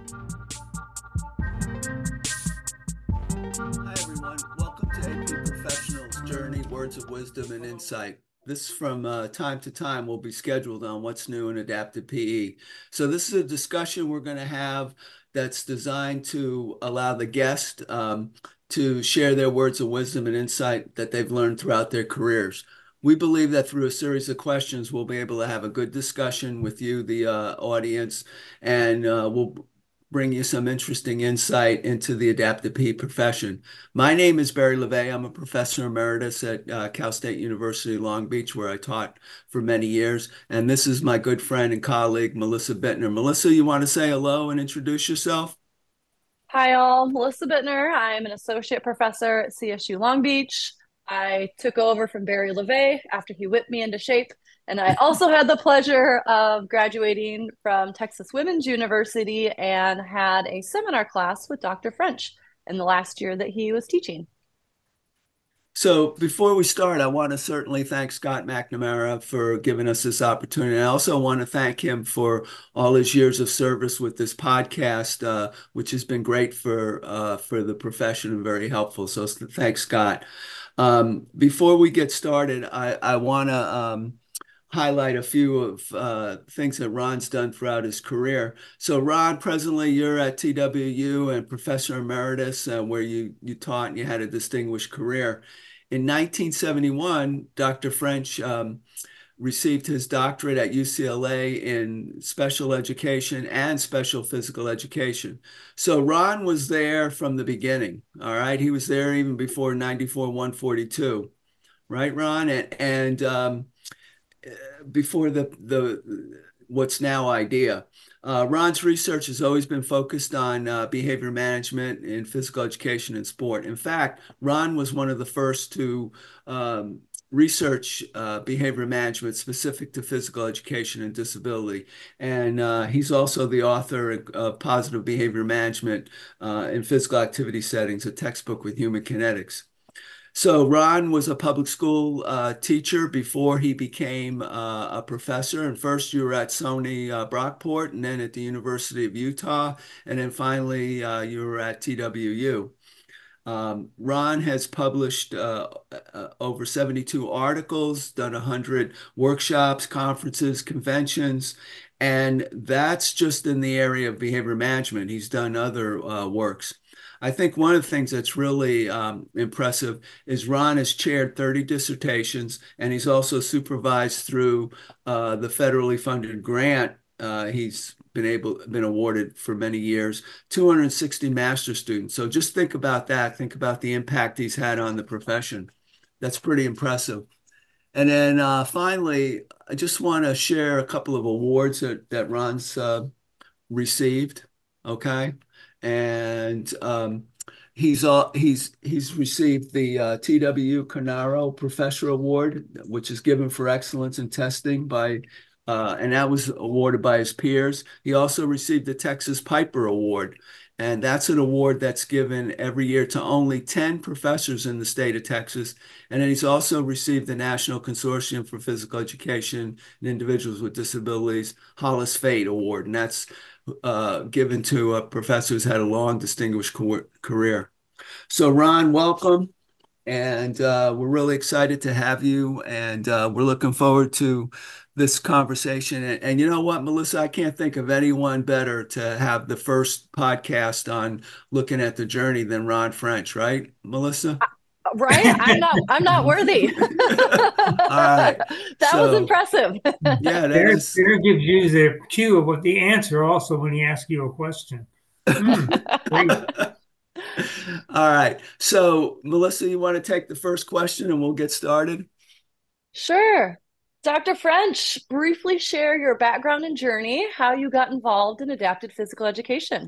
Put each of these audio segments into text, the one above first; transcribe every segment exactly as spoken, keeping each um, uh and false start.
Hi, everyone. Welcome to A P Professionals Journey, Words of Wisdom and Insight. This from uh, time to time will be scheduled on what's new in adaptive P E. So this is a discussion we're going to have that's designed to allow the guest um, to share their words of wisdom and insight that they've learned throughout their careers. We believe that through a series of questions, we'll be able to have a good discussion with you, the uh, audience, and uh, we'll bring you some interesting insight into the adaptive P E profession. My name is Barry LeVay. I'm a professor emeritus at uh, Cal State University Long Beach, where I taught for many years. And this is my good friend and colleague, Melissa Bittner. Melissa, you want to say hello and introduce yourself? Hi, all. Melissa Bittner. I'm an associate professor at C S U Long Beach. I took over from Barry LeVay after he whipped me into shape. And I also had the pleasure of graduating from Texas Women's University and had a seminar class with Doctor French in the last year that he was teaching. So before we start, I want to certainly thank Scott McNamara for giving us this opportunity. I also want to thank him for all his years of service with this podcast, uh, which has been great for uh, for the profession and very helpful. So thanks, Scott. Um, before we get started, I, I want to um, highlight a few of uh, things that Ron's done throughout his career. So Ron, presently you're at T W U and professor emeritus, uh, where you, you taught and you had a distinguished career. In nineteen seventy-one, Doctor French um, received his doctorate at U C L A in special education and special physical education. So Ron was there from the beginning, all right? He was there even before ninety-four one forty-two, right, Ron? And, and um, before the, the what's now IDEA. Uh, Ron's research has always been focused on uh, behavior management in physical education and sport. In fact, Ron was one of the first to um, research uh, behavior management specific to physical education and disability. And uh, he's also the author of Positive Behavior Management uh, in Physical Activity Settings, a textbook with human kinetics. So Ron was a public school uh, teacher before he became uh, a professor. And first you were at SUNY uh, Brockport, and then at the University of Utah, and then finally uh, you were at T W U. Um, Ron has published uh, uh, over seventy-two articles, done one hundred workshops, conferences, conventions, and that's just in the area of behavior management. He's done other uh, works. I think one of the things that's really um, impressive is Ron has chaired thirty dissertations, and he's also supervised through uh, the federally funded grant. Uh, he's been able been awarded for many years, two hundred sixty master students. So just think about that. Think about the impact he's had on the profession. That's pretty impressive. And then uh, finally, I just want to share a couple of awards that, that Ron's uh, received. Okay. And um, he's uh, he's he's received the uh, T W Canaro Professor Award, which is given for excellence in testing by, uh, and that was awarded by his peers. He also received the Texas Piper Award, and that's an award that's given every year to only ten professors in the state of Texas. And then he's also received the National Consortium for Physical Education and Individuals with Disabilities Hollis Fate Award, and that's uh, given to a professor who's had a long, distinguished career. So, Ron, welcome. And uh, we're really excited to have you. And uh, we're looking forward to this conversation. And, and you know what, Melissa, I can't think of anyone better to have the first podcast on looking at the journey than Ron French, right, Melissa? Right? I'm not I'm not worthy. All right. That was So, impressive. yeah, that There, is. there gives you the cue of what the answer also when he asks you a question. Hmm, great. All right. So, Melissa, you want to take the first question and we'll get started? Sure. Doctor French, briefly share your background and journey, how you got involved in adapted physical education.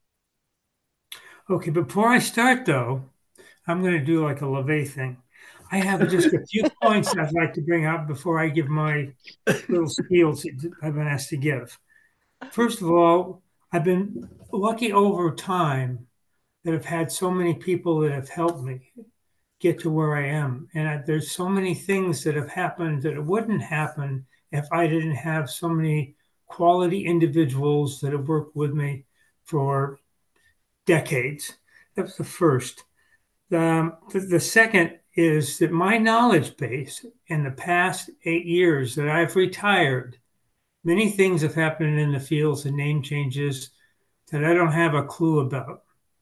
Okay, before I start though, I'm going to do like a LeVay thing. I have just a few points I'd like to bring up before I give my little spiel that I've been asked to give. First of all, I've been lucky over time that I've had so many people that have helped me get to where I am. And I, there's so many things that have happened that it wouldn't happen if I didn't have so many quality individuals that have worked with me for decades. That was the first. Um, the, the second is that my knowledge base in the past eight years that I've retired, many things have happened in the fields and name changes that I don't have a clue about.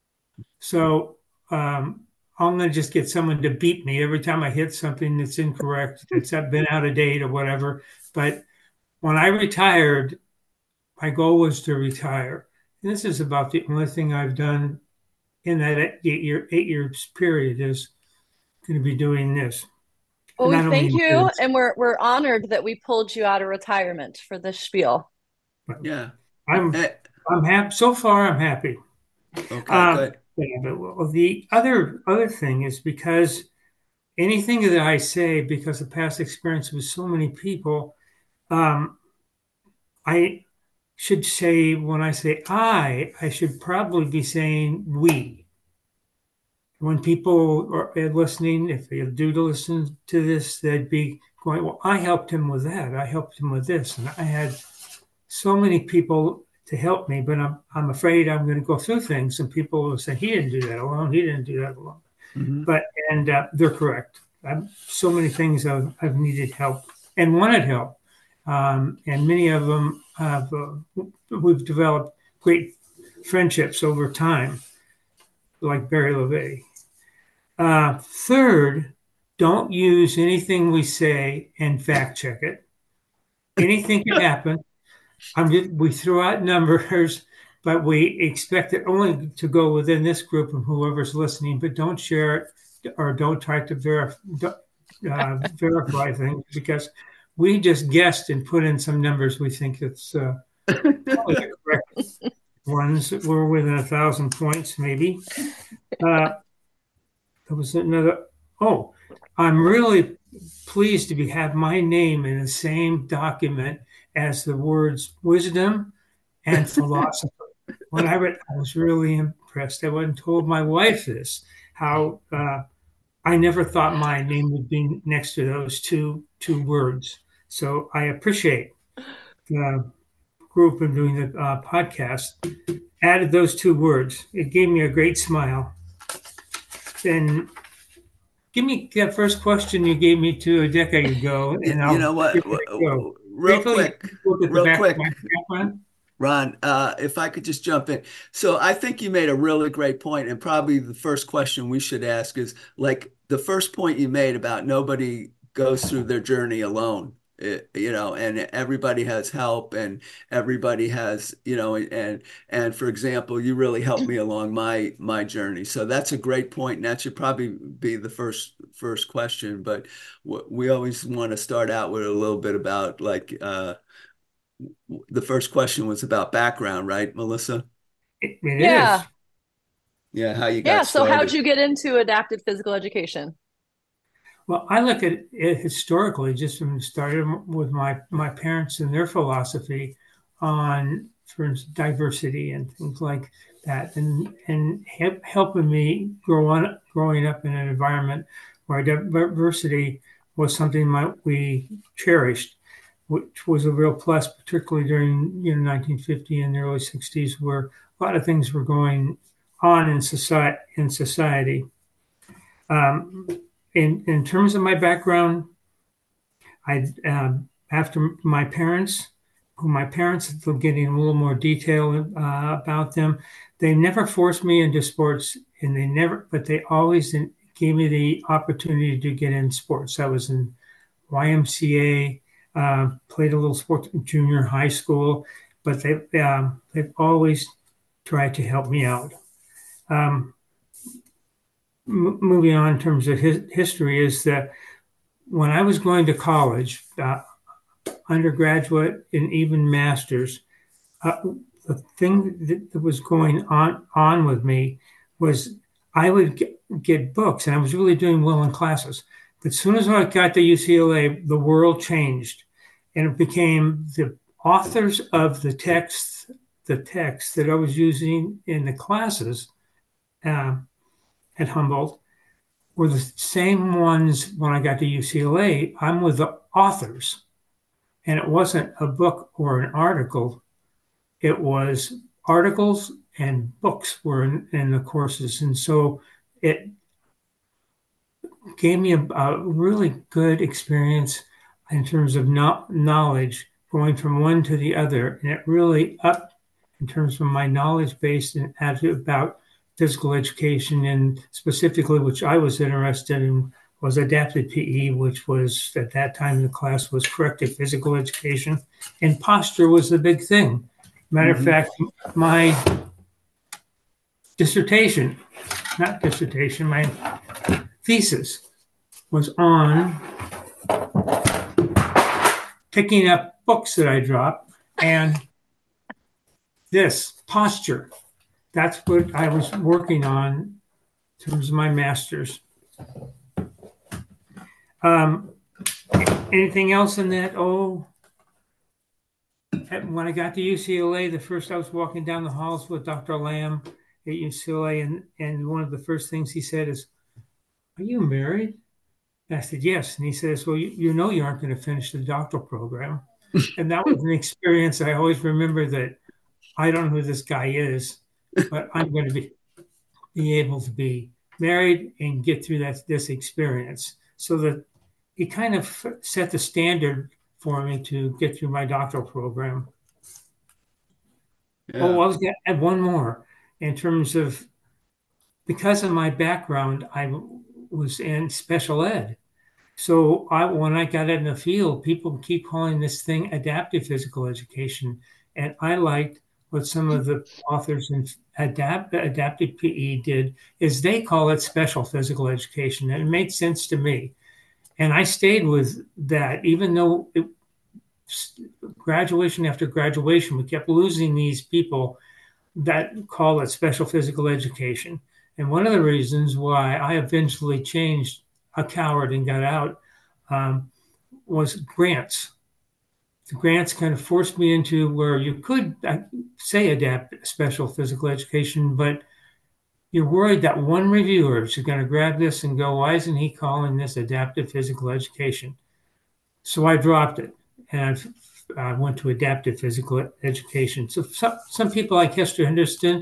So um, I'm going to just get someone to beat me every time I hit something that's incorrect, that's been out of date or whatever. But when I retired, my goal was to retire. And this is about the only thing I've done in that eight year eight years period is going to be doing this. Well, And we I don't thank mean you, this, and we're we're honored that we pulled you out of retirement for this spiel. but Yeah. I'm Eh, I'm happy so far. I'm happy. okay, Um, good. yeah, but well, the other other thing is because anything that I say, because of past experience with so many people, um, I should say when I say I, I should probably be saying we. When people are listening, if they do to listen to this, they'd be going, well, I helped him with that. I helped him with this. And I had so many people to help me, but I'm, I'm afraid I'm going to go through things and people will say, he didn't do that alone. He didn't do that alone. Mm-hmm. But, and uh, they're correct. I'm, so many things I've, I've needed help and wanted help. Um, and many of them have, uh, we've developed great friendships over time, like Barry LeVay. Uh, third, don't use anything we say and fact check it. Anything can happen. I'm just, we throw out numbers, but we expect it only to go within this group and whoever's listening, but don't share it or don't try to verif- uh, verify things because we just guessed and put in some numbers we think it's uh, probably the correct ones. We're within a thousand points, maybe. Uh, there was another. Oh, I'm really pleased to be have my name in the same document as the words wisdom and philosopher. When I read, I was really impressed. I went and told my wife this, how uh, I never thought my name would be next to those two two words. So I appreciate the group and doing the uh, podcast. Added those two words. It gave me a great smile. Then give me that first question you gave me to a decade ago, and I'll You know what? give it a go. Real Briefly, quick, look at the real back quick, of my background. Ron, uh, if I could just jump in. So I think you made a really great point, and probably the first question we should ask is like the first point you made about nobody goes through their journey alone. It- you know, and everybody has help, and everybody has, you know, and and for example, you really helped me along my my journey. So that's a great point, and that should probably be the first first question. But w- we always want to start out with a little bit about like. Uh, the first question was about background, right, Melissa? It, it is. Yeah. Yeah, how you Yeah. got So how'd started. you get into adapted physical education? Well, I look at it historically, just from starting with my my parents and their philosophy on, for instance, diversity and things like that, and and help, helping me grow on growing up in an environment where diversity was something my, we cherished, which was a real plus, particularly during you know nineteen fifty and the early sixties, where a lot of things were going on in society. In society. Um, in in terms of my background, I um, after my parents, who my parents, getting a little more detail uh, about them, they never forced me into sports, and they never, but they always gave me the opportunity to get in sports. I was in Y M C A, uh, played a little sports in junior high school, but they um, they've always tried to help me out. Um, m- moving on in terms of his, history is that when I was going to college, uh, undergraduate and even master's, uh, the thing that, that was going on on with me was I would get, get books, and I was really doing well in classes. But as soon as I got to U C L A, the world changed, and it became the authors of the text, the text that I was using in the classes uh, at Humboldt were the same ones when I got to U C L A. I'm with the authors, and it wasn't a book or an article. It was articles and books were in, in the courses. And so it gave me a, a really good experience in terms of no, knowledge going from one to the other. And it really upped in terms of my knowledge base and attitude about physical education, and specifically, which I was interested in, was adapted P E, which was at that time in the class was corrective physical education, and posture was the big thing. Matter of Mhm. fact, my dissertation, not dissertation, my thesis was on picking up books that I dropped and this posture. That's what I was working on in terms of my master's. Um, anything else in that? Oh, when I got to U C L A, the first I was walking down the halls with Doctor Lamb at U C L A, and, and one of the first things he said is, "Are you married?" And I said, "Yes." And he says, "Well, you, you know you aren't going to finish the doctoral program." And that was an experience I always remember, that I don't know who this guy is, but I'm going to be, be able to be married and get through that this experience. So that he kind of set the standard for me to get through my doctoral program. Yeah. Oh, I was going to add one more in terms of, because of my background, I was in special ed. So I, when I got in the field, people keep calling this thing adaptive physical education. And I liked what some of the authors in adapt, adaptive P E did, is they call it special physical education. And it made sense to me. And I stayed with that, even though it, graduation after graduation, we kept losing these people that call it special physical education. And one of the reasons why I eventually changed a coward and got out um, was grants. The grants kind of forced me into where you could uh, say adapt special physical education, but you're worried that one reviewer is going to grab this and go, "Why isn't he calling this adaptive physical education?" So I dropped it, and I uh, went to adaptive physical education. So some, some people like Hester Henderson,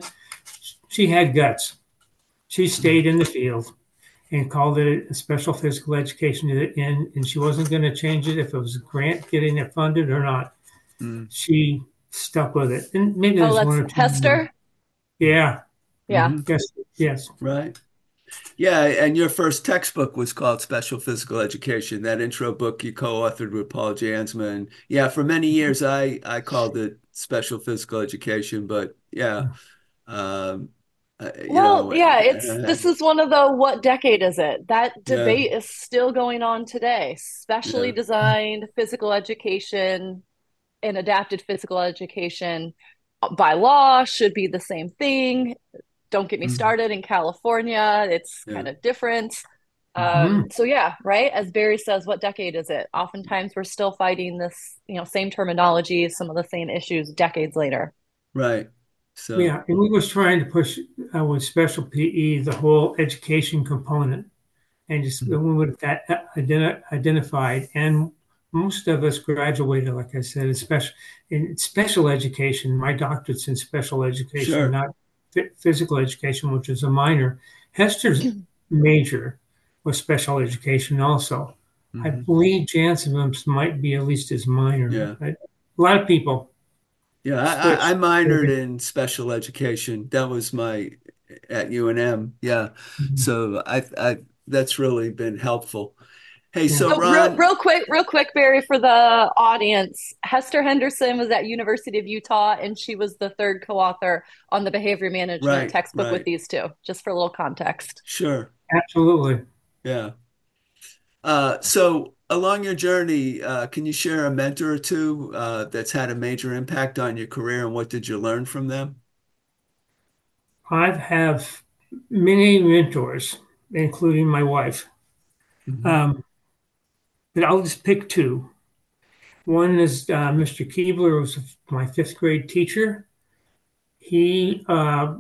she had guts. She stayed in the field and called it a special physical education to the end, and she wasn't going to change it if it was a grant getting it funded or not. Mm. She stuck with it. And maybe Oh, there's that's one or two Hester? more. Yeah. Yeah. Mhm. Yes. Yes. Right. Yeah, and your first textbook was called Special Physical Education, that intro book you co-authored with Paul Jansma. Yeah, for many years I I called it Special Physical Education, but yeah, um, uh, you Well, know, yeah, it's uh, this is one of the what decade is it? That yeah, debate is still going on today. Specially yeah, designed physical education and adapted physical education by law should be the same thing. Don't get me mhm, started in California. It's yeah, kind of different. Mhm. Um, so yeah, right. As Barry says, what decade is it? Oftentimes we're still fighting this, you know, same terminology, some of the same issues decades later. right. So, Yeah. And we was trying to push uh, with special P E the whole education component, and just mhm, when with that identi- identified, and most of us graduated, like I said, in special in special education. My doctorate's in special education, sure. not physical education, which is a minor. Hester's major was special education also. I Hmm. believe Jansen's might be at least his minor. Yeah. I, a lot of people Yeah, I, I I switch. minored in special education. That was my at U N M. Yeah. So I I that's really been helpful. Hey, Yeah. so So real, Ron, real quick, real quick, Barry, for the audience, Hester Henderson was at University of Utah, and she was the third co-author on the behavior management right, textbook with right. these two, just for a little context. Sure. Absolutely. Yeah. Uh, so along your journey, uh, can you share a mentor or two uh, that's had a major impact on your career, and what did you learn from them? I have many mentors, including my wife. Hmm. Um, but I'll just pick two. One is uh, Mister Keebler, was my fifth grade teacher. He uh,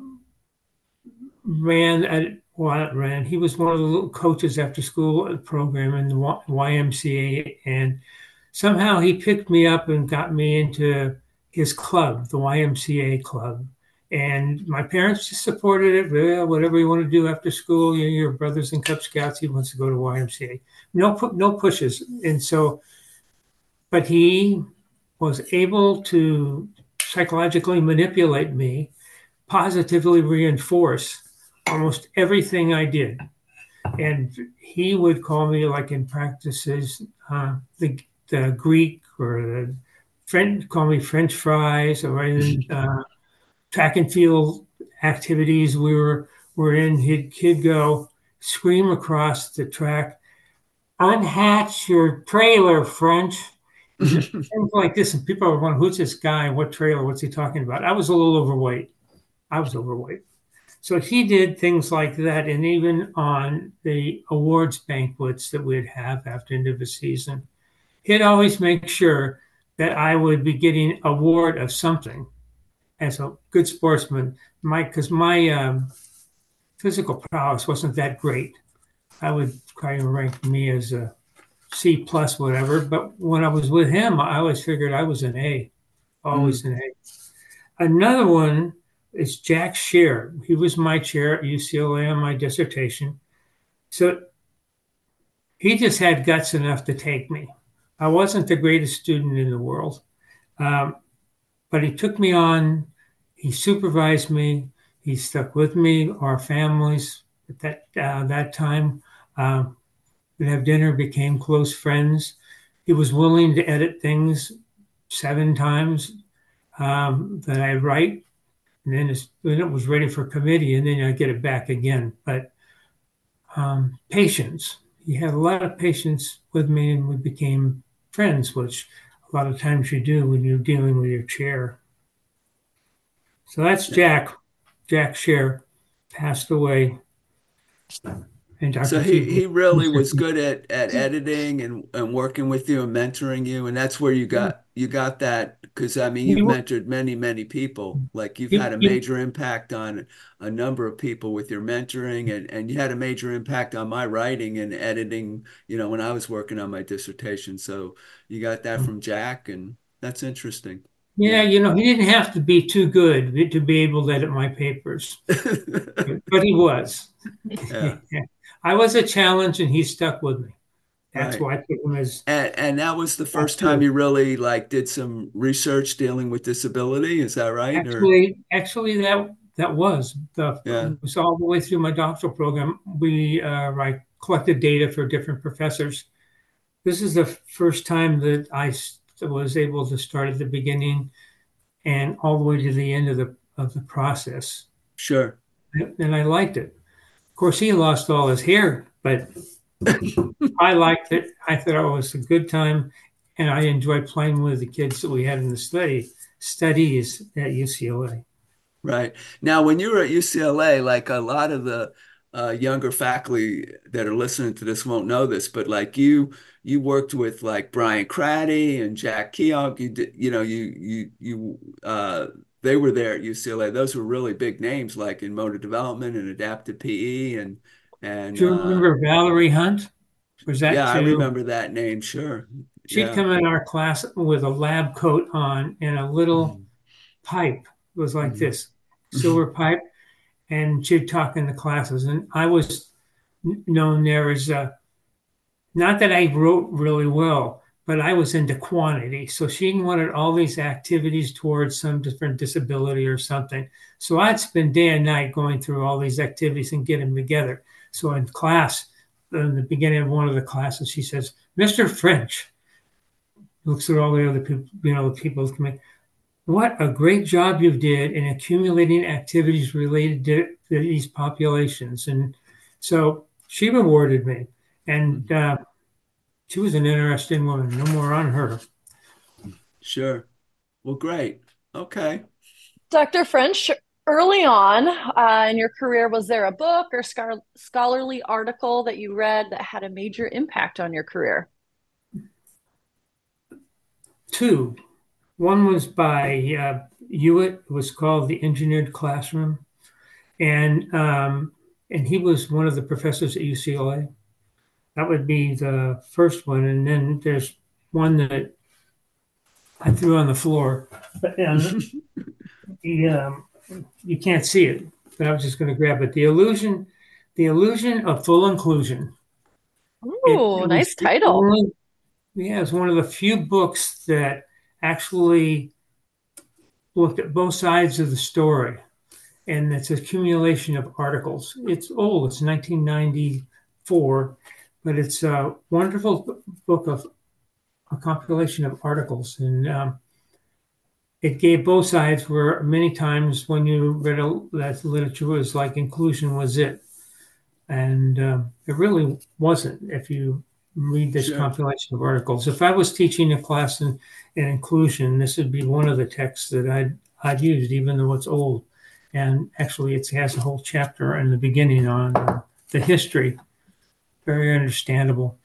ran at well, not ran. He was one of the little coaches after school program in the Y M C A, and somehow he picked me up and got me into his club, the Y M C A club. And my parents just supported it. Well, whatever you want to do after school, you know, your brother's in Cub Scouts. He wants to go to Y M C A. No, no pushes. And so, but he was able to psychologically manipulate me, positively reinforce almost everything I did. And he would call me, like in practices, uh, the, the Greek or the French, call me French fries, or in uh, track and field activities we were, were in. He'd, he'd go scream across the track, "Unhatch your trailer, French." Things like this. And people are wondering, who's this guy? What trailer? What's he talking about? I was a little overweight. I was overweight. So he did things like that. And even on the awards banquets that we'd have after end of the season, he'd always make sure that I would be getting an award of something as a good sportsman. My, because my um, physical prowess wasn't that great. I would try and rank me as a C plus, whatever. But when I was with him, I always figured I was an A, always mm. an A. Another one is Jack Shear. He was my chair at U C L A on my dissertation. So he just had guts enough to take me. I wasn't the greatest student in the world, um, but he took me on. He supervised me. He stuck with me, our families at that, uh, that time. Um, we'd have dinner, became close friends. He was willing to edit things seven times um, that I write. And then, then it was ready for committee, and then I get it back again. But um, patience. He had a lot of patience with me, and we became friends, which a lot of times you do when you're dealing with your chair. So that's Jack. Jack Shear passed away. And so he, he really was good at, at editing and, and working with you and mentoring you. And that's where you got you got that, because I mean, you've mentored many, many people. Like you've had a major impact on a number of people with your mentoring, and, and you had a major impact on my writing and editing, you know, when I was working on my dissertation. So you got that from Jack, and that's interesting. Yeah, you know, he didn't have to be too good to be able to edit my papers, but he was. Yeah. I was a challenge, and he stuck with me. That's right. why I took him as. And, and that was the first time you really like did some research dealing with disability. Is that right? Actually, or? actually, that that was the. Yeah. It was all the way through my doctoral program. We uh, I collected data for different professors. This is the first time that I was able to start at the beginning and all the way to the end of the of the process. Sure. And I liked it. Of course, he lost all his hair, but I liked it. I thought it was a good time, and I enjoyed playing with the kids that we had in the study studies at U C L A. Right. Now, when you were at U C L A, like a lot of the uh, younger faculty that are listening to this won't know this, but like you, you worked with like Brian Craddy and Jack Keogh. You did, you know, you you you uh, they were there at U C L A. Those were really big names, like in motor development and adaptive P E, and and. Do you remember uh, Valerie Hunt? Was that yeah, too? I remember that name. Sure. She'd yeah. come in our class with a lab coat on and a little mm-hmm. pipe. It was like mm-hmm. this silver pipe, and she'd talk in the classes. And I was known there as uh, not that I wrote really well, but I was into quantity. So she wanted all these activities towards some different disability or something. So I'd spend day and night going through all these activities and get them together. So in class, in the beginning of one of the classes, she says, "Mister French," looks at all the other people, you know, the people come in. "What a great job you did in accumulating activities related to, to these populations." And so she rewarded me. And uh, she was an interesting woman. No more on her. Sure. Well, great. Okay. Doctor French, early on uh, in your career, was there a book or scar- scholarly article that you read that had a major impact on your career? Two. One was by uh, Hewitt. It was called The Engineered Classroom. And um, and he was one of the professors at U C L A. That would be the first one. And then there's one that I threw on the floor. But um, he, um, you can't see it, but I was just going to grab it. The illusion, the illusion of full inclusion. It, Ooh, it was nice the title. only, yeah, it's one of the few books that actually looked at both sides of the story, and it's an accumulation of articles. It's old; it's nineteen ninety-four, but it's a wonderful book of a compilation of articles, and um, it gave both sides. Where many times when you read a, that literature was like inclusion was it, and um, it really wasn't. If you read this Sure. compilation of articles, if I was teaching a class in, in inclusion, this would be one of the texts that I'd I'd used, even though it's old. And actually, it has a whole chapter in the beginning on uh, the history. Very understandable.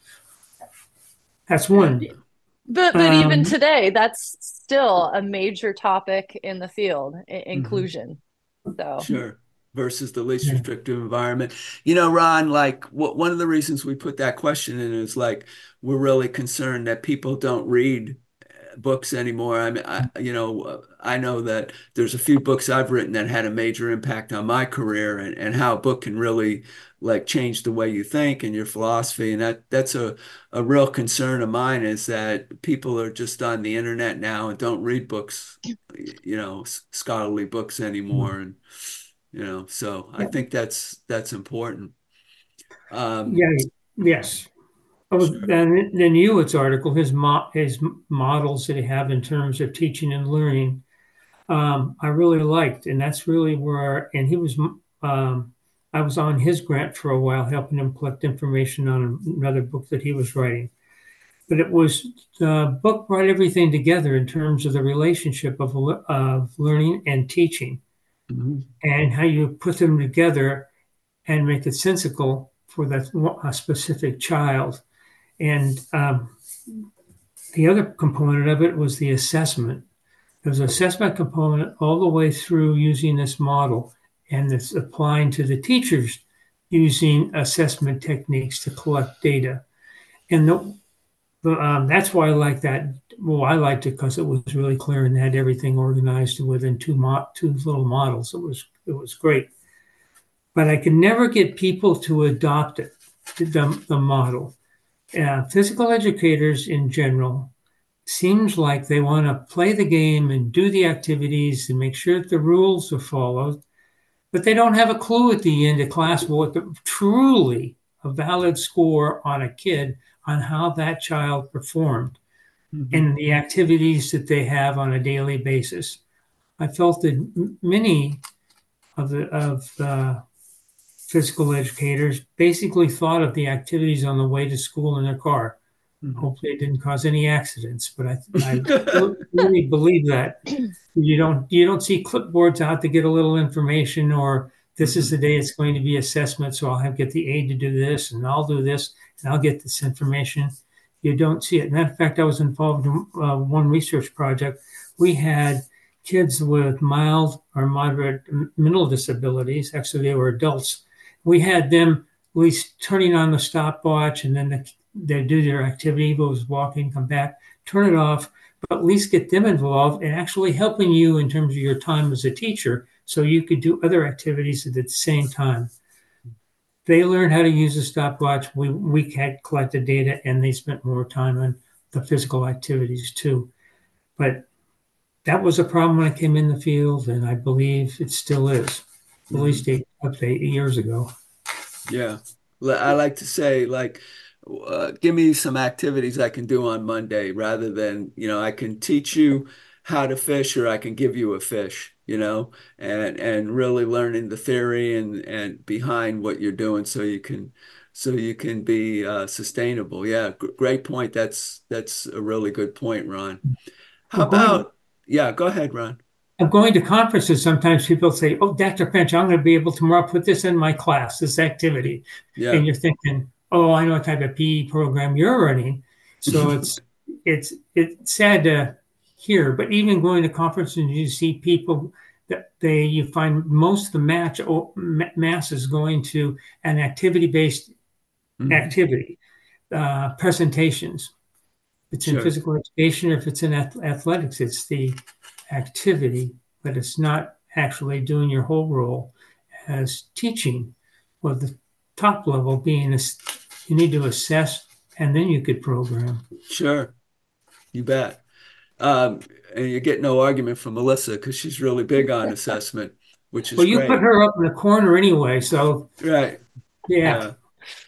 That's one. But but even Um, today, that's still a major topic in the field, i- Mhm. inclusion. So, Sure. Versus the least yeah. restrictive environment. You know, Ron, like what one of the reasons we put that question in is like we're really concerned that people don't read books anymore. I mean, I, you know, uh, I know that there's a few books I've written that had a major impact on my career and, and how a book can really like change the way you think and your philosophy. And that that's a, a real concern of mine is that people are just on the internet now and don't read books, you know, s- scholarly books anymore. And, you know, so I Yeah. think that's that's important. Um, Yeah. Yes. Oh, sure. then then Hewitt's article, his mo his models that he have in terms of teaching and learning, um, I really liked, and that's really where. And he was, um, I was on his grant for a while, helping him collect information on another book that he was writing. But it was the book brought everything together in terms of the relationship of of learning and teaching, Mhm. and how you put them together and make it sensical for that a specific child. And um, the other component of it was the assessment. There's an assessment component all the way through using this model, and it's applying to the teachers using assessment techniques to collect data. And the, the, um, that's why I like that. Well, I liked it because it was really clear and had everything organized within two mo- two little models. It was it was great, but I could never get people to adopt it, the, the model. Uh, physical educators in general seems like they want to play the game and do the activities and make sure that the rules are followed, but they don't have a clue at the end of class what the truly a valid score on a kid on how that child performed Mhm. and the activities that they have on a daily basis. I felt that many of the of the physical educators basically thought of the activities on the way to school in their car. Mhm. Hopefully, it didn't cause any accidents, but I, I really believe that you don't you don't see clipboards out to get a little information or this is Mhm. the day it's going to be assessment, so I'll have get the aide to do this and I'll do this and I'll get this information. You don't see it. And in fact, I was involved in uh, one research project. We had kids with mild or moderate mental disabilities. Actually, they were adults. We had them at least turning on the stopwatch and then the, they do their activity, goes walking, come back, turn it off, but at least get them involved and actually helping you in terms of your time as a teacher so you could do other activities at the same time. They learned how to use a stopwatch. We, we had collected data and they spent more time on the physical activities too. But that was a problem when I came in the field, and I believe it still is, at Mhm. least eight, up to eight years ago. Yeah. Li- I like to say, like, uh, give me some activities I can do on Monday rather than, you know, I can teach you how to fish or I can give you a fish, you know, and and really learning the theory and and behind what you're doing so you can so you can be uh, sustainable. Yeah, g great point. That's that's a really good point, Ron. How Well, going about, yeah, go ahead, Ron. I'm going to conferences. Sometimes people say, "Oh, Doctor Finch, I'm going to be able tomorrow put this in my class, this activity," and Yeah. you're thinking, "Oh, I know what type of P E program you're running." So it's it's it's sad to hear, but even going to conferences, you see people that they you find most of the match oh, ma- mass is going to an activity based Mhm. activity uh, presentations. If it's in Sure. physical education or if it's in ath- athletics, it's the activity, but it's not actually doing your whole role as teaching, with the top level being a, you need to assess and then you could program. Sure, you bet. Um, and you get no argument from Melissa because she's really big on assessment, which is Well, you put great. her up in the corner anyway, so Right. yeah. Yeah.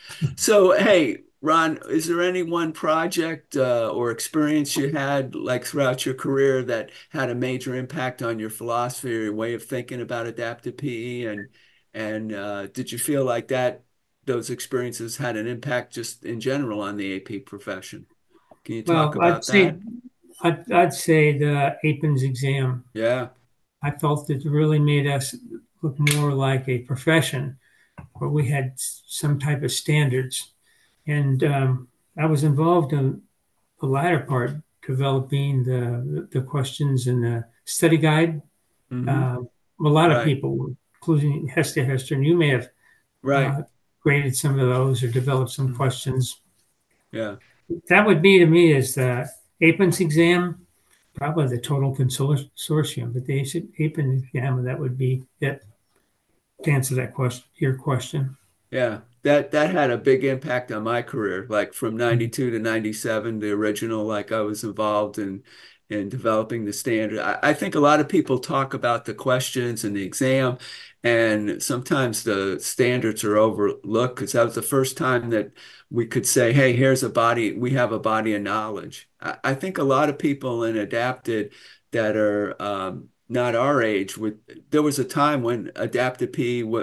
So, hey, Ron, is there any one project uh, or experience you had like throughout your career that had a major impact on your philosophy or your way of thinking about adaptive P E? And and uh, did you feel like that those experiences had an impact just in general on the A P profession? Can you talk Well, I'd about say that? I'd, I'd say the APENS exam. Yeah. I felt it really made us look more like a profession where we had some type of standards. And um, I was involved in the latter part, developing the, the questions in the study guide. Hmm. Uh, a lot of Right. people, including Hester Hester, and you may have Right. uh, graded some of those or developed some Mhm. questions. Yeah. That would be to me is the APENS exam, probably the total consortium, but the APENS exam, that would be it to answer that question, your question. Yeah, that that had a big impact on my career. Like from ninety-two to ninety-seven, the original, like I was involved in in developing the standard. I, I think a lot of people talk about the questions and the exam, and sometimes the standards are overlooked because that was the first time that we could say, hey, here's a body, we have a body of knowledge. I, I think a lot of people in adapted that are um, not our age would there was a time when adaptive P E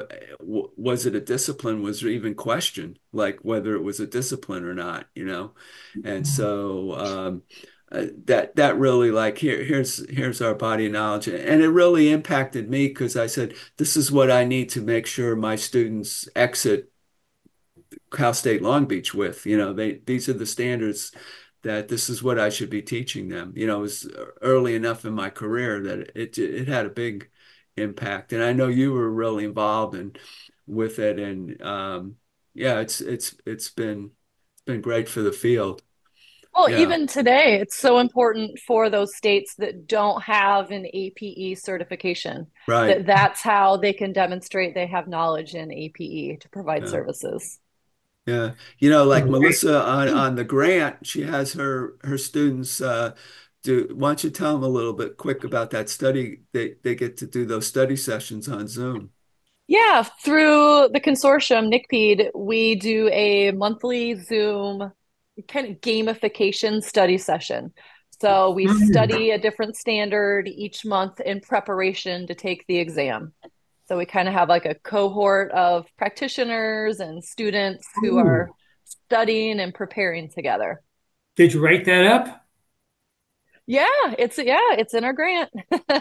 was it a discipline was even questioned, like whether it was a discipline or not, you know. And so um, uh, that that really like here here's here's our body of knowledge, and it really impacted me because I said this is what I need to make sure my students exit Cal State Long Beach with. You know, they these are the standards that this is what I should be teaching them. You know, it was early enough in my career that it it had a big impact, and I know you were really involved in with it, and um, yeah, it's it's it's been it's been great for the field. Well, Yeah, even today, it's so important for those states that don't have an A P E certification right. that that's how they can demonstrate they have knowledge in A P E to provide Yeah. services. Yeah. You know, like Right. Melissa on on the grant, she has her her students uh do why don't you tell them a little bit quick about that study? They they get to do those study sessions on Zoom. Yeah, through the consortium, NICPED, we do a monthly Zoom kind of gamification study session. So we Mhm. study a different standard each month in preparation to take the exam. So we kind of have like a cohort of practitioners and students who are Ooh. studying and preparing together. Did you write that up? Yeah, it's yeah, it's in our grant.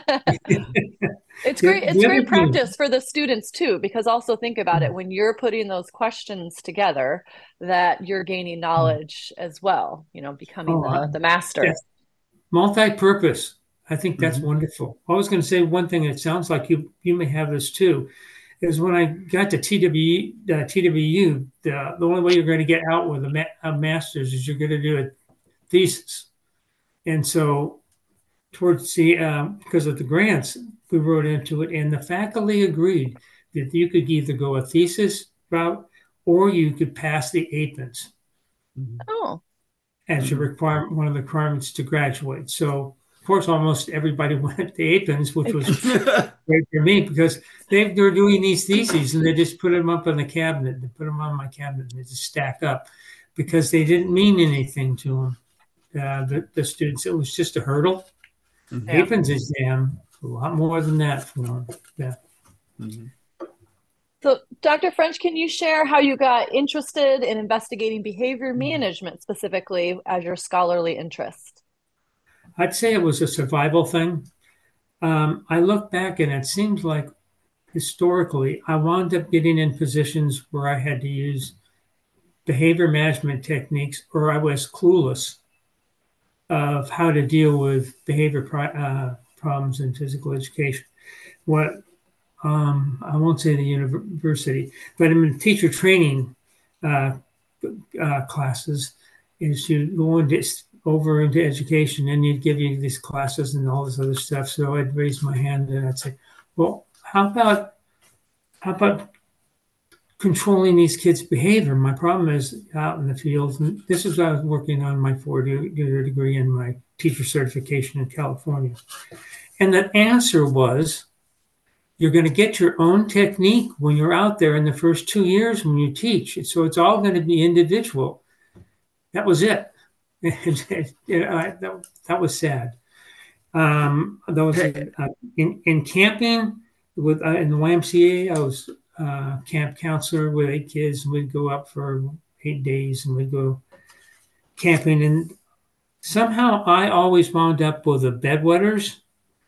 It's The, great. It's the other great thing, practice for the students too, because also think about it when you're putting those questions together, that you're gaining knowledge as well, you know, becoming oh, the the master. that's multi-purpose. I think that's Hmm. wonderful. I was going to say one thing, and it sounds like you you may have this too, is when I got to T W, uh, T W U, the, the only way you're going to get out with a, ma a master's is you're going to do a thesis. And so towards the, um, because of the grants, we wrote into it, and the faculty agreed that you could either go a thesis route or you could pass the APENS Oh, as your Hmm. requirement, one of the requirements to graduate. So, of course, almost everybody went to APENS, which was great for me because they, they're doing these theses and they just put them up on the cabinet. They put them on my cabinet and they just stack up because they didn't mean anything to them, uh, the, the students. It was just a hurdle. Hmm. yeah. APENS exam, a lot more than that for them. Yeah. Hmm. So, doctor French, can you share how you got interested in investigating behavior management specifically as your scholarly interest? I'd say it was a survival thing. Um, I look back and it seems like historically I wound up getting in positions where I had to use behavior management techniques or I was clueless of how to deal with behavior pri- uh, problems in physical education. What um, I won't say the university, but in teacher training uh, uh, classes, is you go into, over into education and you'd give you these classes and all this other stuff. So I'd raise my hand and I'd say, well, how about how about controlling these kids' behavior? My problem is out in the field, and this is what I was working on my four-year degree and my teacher certification in California. And the answer was, you're going to get your own technique when you're out there in the first two years when you teach. So it's all going to be individual. That was it. that, that was sad. Um, those uh, in, in camping with uh, in the Y M C A, I was uh, camp counselor with eight kids, and we'd go up for eight days and we'd go camping. And somehow I always wound up with the bedwetters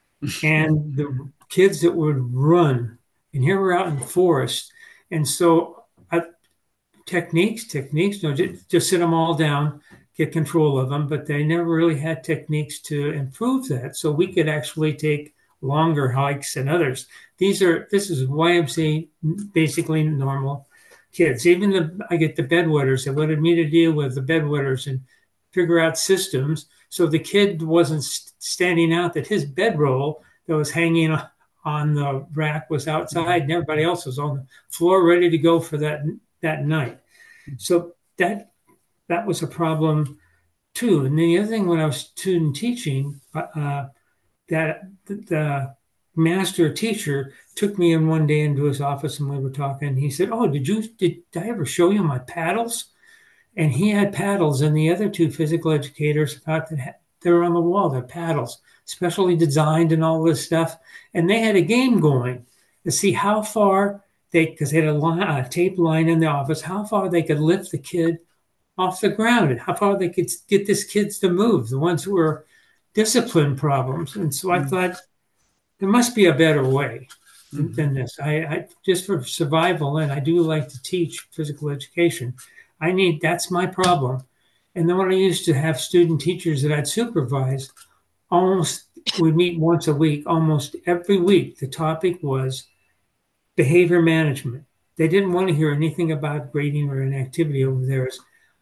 and the kids that would run. And here we're out in the forest. And so I, techniques, techniques, no, just, just sit them all down, get control of them, but they never really had techniques to improve that. So we could actually take longer hikes than others. These are, this is Y M C A, basically normal kids. Even the, I get the bedwetters. They wanted me to deal with the bedwetters and figure out systems. So the kid wasn't st- standing out that his bedroll that was hanging on the rack was outside and everybody else was on the floor ready to go for that, that night. So that, that was a problem too. And then the other thing when I was student teaching, uh, that the master teacher took me in one day into his office and we were talking. He said, "Oh, did you, did, did I ever show you my paddles?" And he had paddles, and the other two physical educators thought that they were on the wall, they're paddles, specially designed and all this stuff. And they had a game going to see how far they, because they had a, line, a tape line in the office, how far they could lift the kid off the ground and how far they could get this kids to move, the ones who were discipline problems. And so I mm-hmm. thought there must be a better way mm-hmm. than this. I, I just for survival, and I do like to teach physical education. I need, that's my problem. And then when I used to have student teachers that I'd supervised, almost, we'd meet once a week, almost every week, the topic was behavior management. They didn't want to hear anything about grading or an activity over there.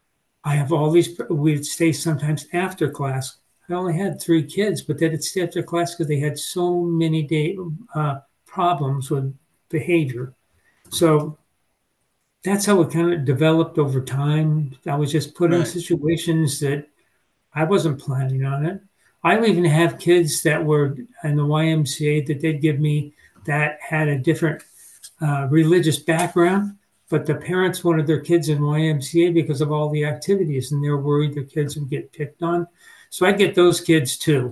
I have all these, we'd stay sometimes after class. I only had three kids, but they'd stay after class because they had so many day, uh, problems with behavior. So that's how it kind of developed over time. I was just put right. in situations that I wasn't planning on it. I would even have kids that were in the Y M C A that they'd give me that had a different uh, religious background, but the parents wanted their kids in Y M C A because of all the activities, and they were worried their kids would get picked on. So I get those kids too.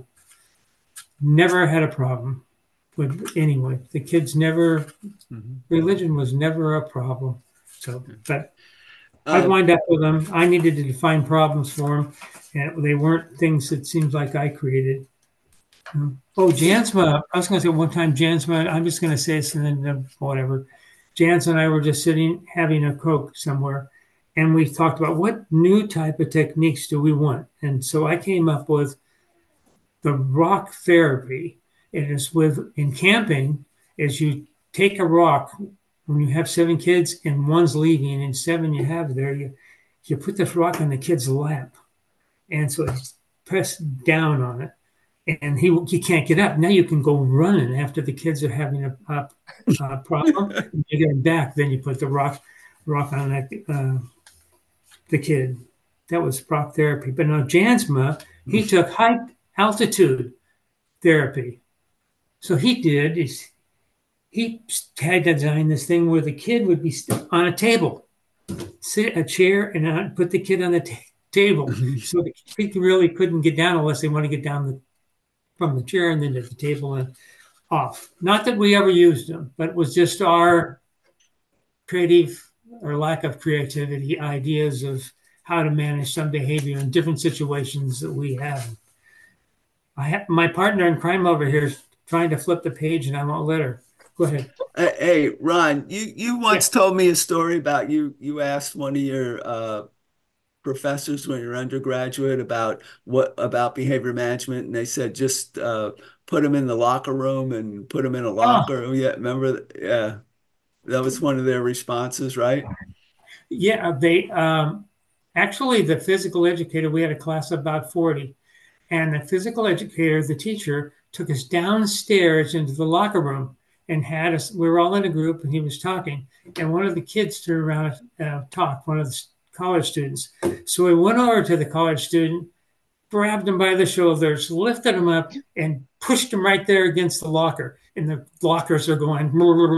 Never had a problem with, anyway, the kids never, mm-hmm. religion was never a problem. So, but I'd um, wind up with them. I needed to define problems for them, and they weren't things that seemed like I created. Um, oh, Jansma, I was going to say one time, Jansma, I'm just going to say this and then uh, whatever. Jans and I were just sitting, having a Coke somewhere, and we talked about what new type of techniques do we want. And so I came up with the rock therapy. It is with, in camping, is you take a rock. When you have seven kids and one's leaving and seven you have there, you, you put this rock on the kid's lap. And so it's pressed down on it. And he he can't get up. Now you can go running after the kids are having a, a, a problem. You get him back. Then you put the rock rock on that uh, the kid. That was rock therapy. But now Jansma, he took high altitude therapy. So he did is he had designed this thing where the kid would be on a table, sit a chair, and put the kid on the t- table. So the kid really couldn't get down unless they want to get down the, from the chair and then to the table and off. Not that we ever used them, but it was just our creative or lack of creativity ideas of how to manage some behavior in different situations that we have. I have my partner in crime over here is trying to flip the page, and I won't let her. Go ahead. Hey, Ron, you, you once yeah. told me a story about you. You asked one of your uh, professors when you were undergraduate about what about behavior management, and they said just uh, put them in the locker room and put them in a locker. Oh. Yeah, remember? Yeah, that was one of their responses, right? Yeah, they um, actually the physical educator. We had a class of about forty, and the physical educator, the teacher, took us downstairs into the locker room. and had us. We were all in a group, and he was talking. And one of the kids turned around and uh, talked. One of the college students. So we went over to the college student, grabbed him by the shoulders, lifted him up, and pushed him right there against the locker. And the lockers are going.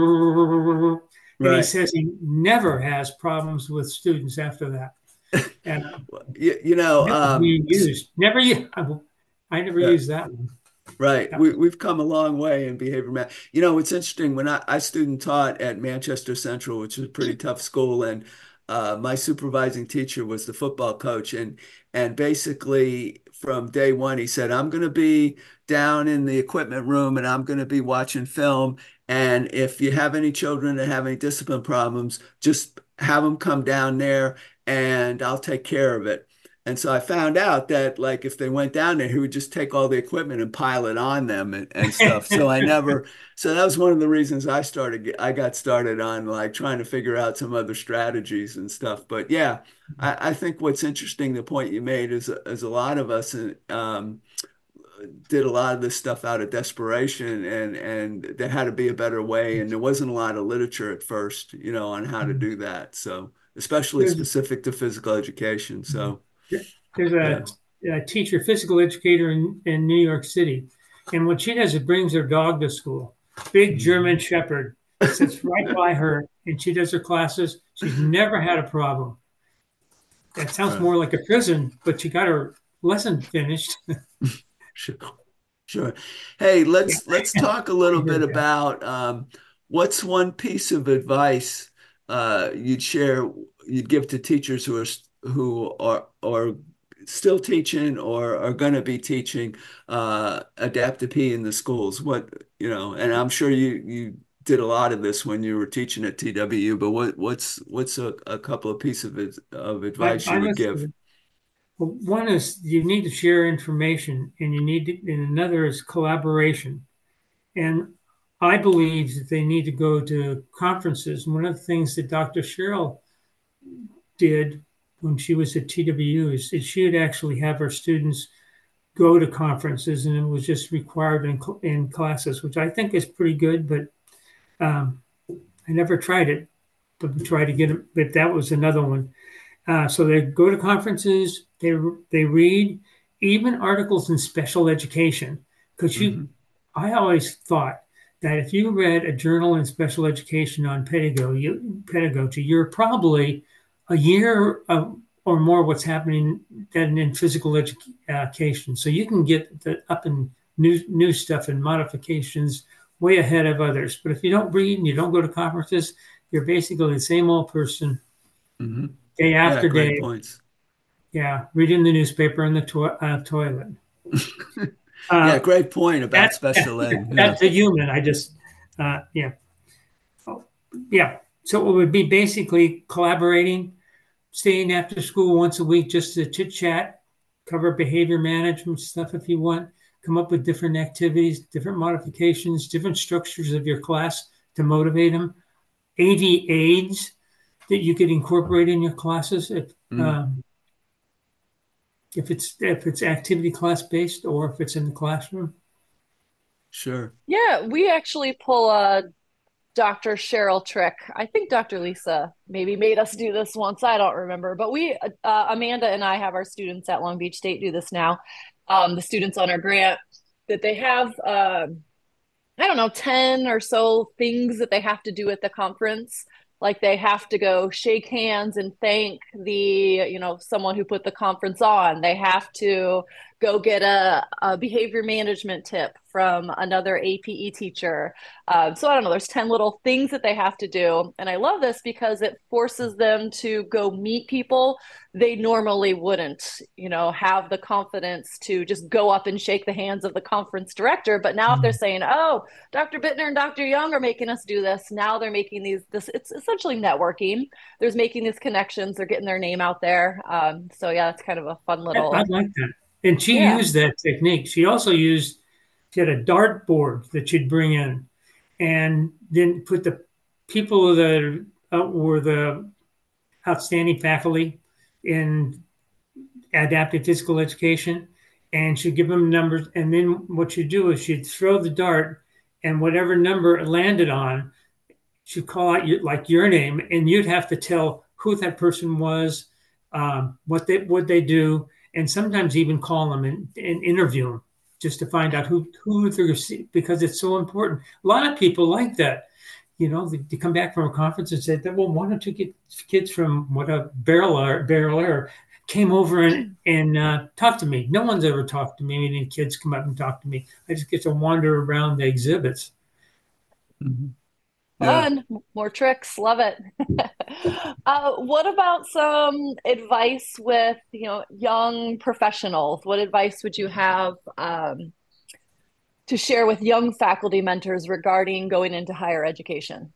And he Right. says he never has problems with students after that. And You, you know, never um, being used. Never. I never yeah. used that one. Right. Yeah. We, we've come a long way in behavior math. You know, it's interesting when I, I student taught at Manchester Central, which is a pretty tough school, and uh, my supervising teacher was the football coach. And and basically from day one, he said, I'm going to be down in the equipment room and I'm going to be watching film. And if you have any children that have any discipline problems, just have them come down there and I'll take care of it. And so I found out that like if they went down there, he would just take all the equipment and pile it on them and, and stuff. So I never, so that was one of the reasons I started, I got started on like trying to figure out some other strategies and stuff. But yeah, I, I think what's interesting, the point you made is, is a lot of us um, did a lot of this stuff out of desperation and, and there had to be a better way. And there wasn't a lot of literature at first, you know, on how to do that. So especially There's, specific to physical education. So. there's Yeah. a, a teacher, physical educator in, in New York City. And what she does is brings her dog to school. Big German Shepherd sits right by her and she does her classes. She's never had a problem. That sounds Right. more like a prison, but she got her lesson finished. Sure. Sure. Hey, let's let's talk a little I bit heard that. about um, what's one piece of advice uh, you'd share, you'd give to teachers who are who are are still teaching or are going to be teaching uh, adaptive P in the schools. What, you know, and I'm sure you you did a lot of this when you were teaching at T W U, but what what's what's a, a couple of pieces of of I, advice you I would must, give? well, one is you need to share information, and you need to, and another is collaboration. And I believe that they need to go to conferences. One of the things that Doctor Cheryl did when she was at T W U is that she would actually have her students go to conferences, and it was just required in, in classes, which I think is pretty good. But um, I never tried it, but we tried to get it. But that was another one. Uh, so they go to conferences, they they read even articles in special education. Because you, Hmm. I always thought that if you read a journal in special education on pedagogy, pedagogy, you're probably a year of, or more what's happening than in physical edu- education. So you can get the up and new new stuff and modifications way ahead of others. But if you don't read and you don't go to conferences, you're basically the same old person Hmm. day Yeah, after great day. points. Yeah, reading the newspaper in the to- uh, toilet. Yeah, Uh, great point about that, special ed. Yeah. that's a human. I just, uh, yeah. Oh, yeah. So it would be basically collaborating, staying after school once a week just to chit chat, cover behavior management stuff if you want, come up with different activities, different modifications, different structures of your class to motivate them. A V aids that you could incorporate in your classes if, Mm, um, if it's if it's activity class based or if it's in the classroom. sure. Yeah, we actually pull a Doctor Cheryl trick. I think Doctor Lisa maybe made us do this once. I don't remember, but we, uh, Amanda and I have our students at Long Beach State do this now. Um, the students on our grant that they have, uh, I don't know, ten or so things that they have to do at the conference. Like they have to go shake hands and thank the, you know, someone who put the conference on. They have to go get a, a behavior management tip from another A P E teacher. Um, so I don't know, there's ten little things that they have to do. And I love this because it forces them to go meet people they normally wouldn't, you know, have the confidence to just go up and shake the hands of the conference director. But now if they're saying, oh, Doctor Bittner and Doctor Young are making us do this. Now they're making these, this, it's essentially networking. There's making these connections. They're getting their name out there. Um, so yeah, it's kind of a fun I, I little, like that. And she yeah. used that technique. She also used, she had a dart board that she'd bring in and then put the people that uh, were the outstanding faculty in adaptive physical education, and she'd give them numbers. And then what she'd do is she'd throw the dart and whatever number it landed on should call out your, like your name, and you'd have to tell who that person was, um, what they what they do, and sometimes even call them and, and interview them just to find out who who they're, because it's so important. A lot of people like that. You know, they, they come back from a conference and say, "Well, why don't you get kids from what a barrel air, barrel air came over and and uh, talked to me?" No one's ever talked to me. Any kids come up and talk to me. I just get to wander around the exhibits. Mhm. Yeah. Fun, more tricks, love it. Uh, what about some advice with, you know, young professionals? What advice would you have um, to share with young faculty mentors regarding going into higher education?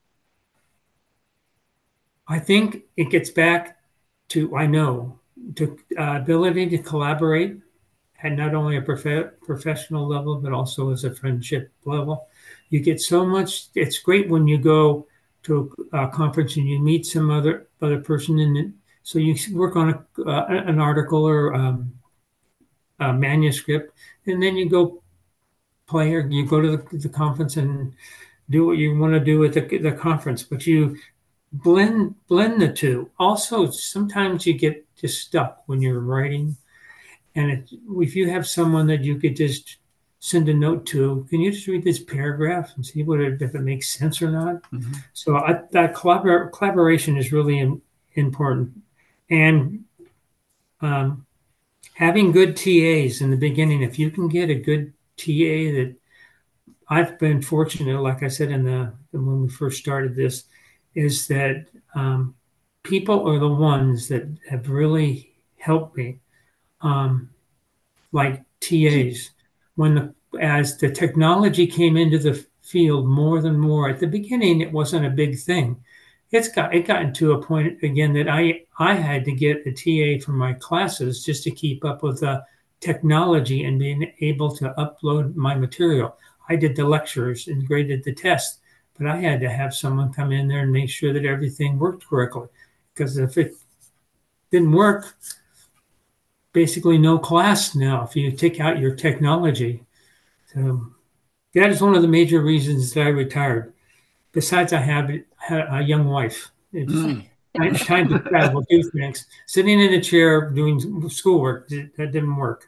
I think it gets back to, I know, to uh, ability to collaborate at not only a prof- professional level, but also as a friendship level. You get so much, it's great when you go to a conference and you meet some other other person in it. So you work on a, uh, an article or um, a manuscript, and then you go play or you go to the, the conference and do what you want to do at the, the conference. But you blend blend the two. Also, sometimes you get just stuck when you're writing, and it, if you have someone that you could just send a note to, can you just read this paragraph and see what it, if it makes sense or not? Mhm. So I, that collabor- collaboration is really in, important, and um, having good T As in the beginning. If you can get a good T A that I've been fortunate, like I said in the when we first started this, is that um, people are the ones that have really helped me, um, like T As. When the as the technology came into the field more than more, at the beginning it wasn't a big thing. It's got it gotten to a point again that I I had to get a T A for my classes just to keep up with the technology and being able to upload my material. I did the lectures and graded the tests, but I had to have someone come in there and make sure that everything worked correctly. Because if it didn't work, basically no class now if you take out your technology. So that is one of the major reasons that I retired. Besides, I have a young wife. It's Mm. time to travel, do things. Sitting in a chair doing schoolwork, that didn't work.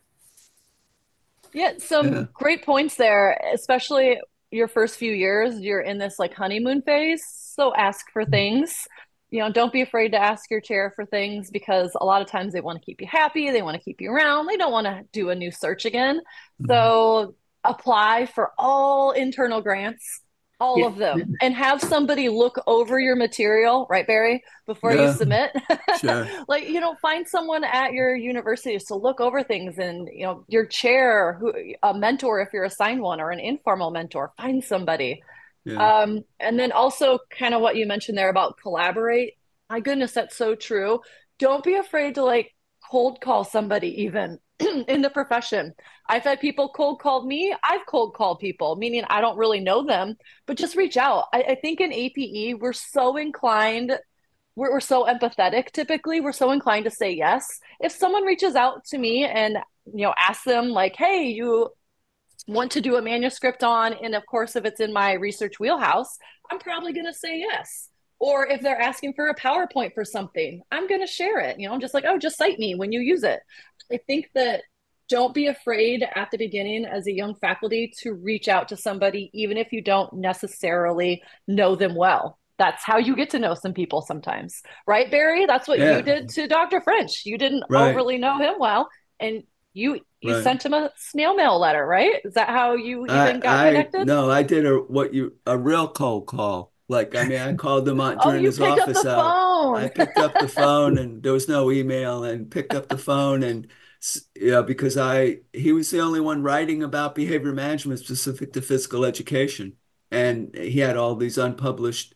Yeah, some Yeah. great points there, especially your first few years. You're in this like honeymoon phase. So ask for things. You know, don't be afraid to ask your chair for things because a lot of times they want to keep you happy. They want to keep you around. They don't want to do a new search again. Mhm. So apply for all internal grants, all Yeah, of them, and have somebody look over your material, right, Barry, before you Yeah. submit. Sure. Like, you know, find someone at your university just to look over things and, you know, your chair, who a mentor if you're assigned one or an informal mentor, find somebody. Yeah. Um, and then also kind of what you mentioned there about collaborate. My goodness, that's so true. Don't be afraid to like cold call somebody even in the profession. I've had people cold call me. I've cold called people, meaning I don't really know them, but just reach out. I, I think in A P E, we're so inclined we're, we're so empathetic typically. We're so inclined to say yes. If someone reaches out to me and, you know, ask them like, hey, you want to do a manuscript on, and of course, if it's in my research wheelhouse, I'm probably going to say yes. Or if they're asking for a PowerPoint for something, I'm going to share it. You know, I'm just like, oh, just cite me when you use it. I think that don't be afraid at the beginning as a young faculty to reach out to somebody, even if you don't necessarily know them well. That's how you get to know some people sometimes, right, Barry? That's what you Yeah. did to doctor French. You didn't Right. overly know him well, and you you Right. sent him a snail mail letter, right? Is that how you I even got I connected? no, I did a what you a real cold call. Like I mean, I called him on Oh, during you his picked up office the hour. I phone. picked up the phone and there was no email and picked up the phone and s- yeah, because I he was the only one writing about behavior management specific to physical education. And he had all these unpublished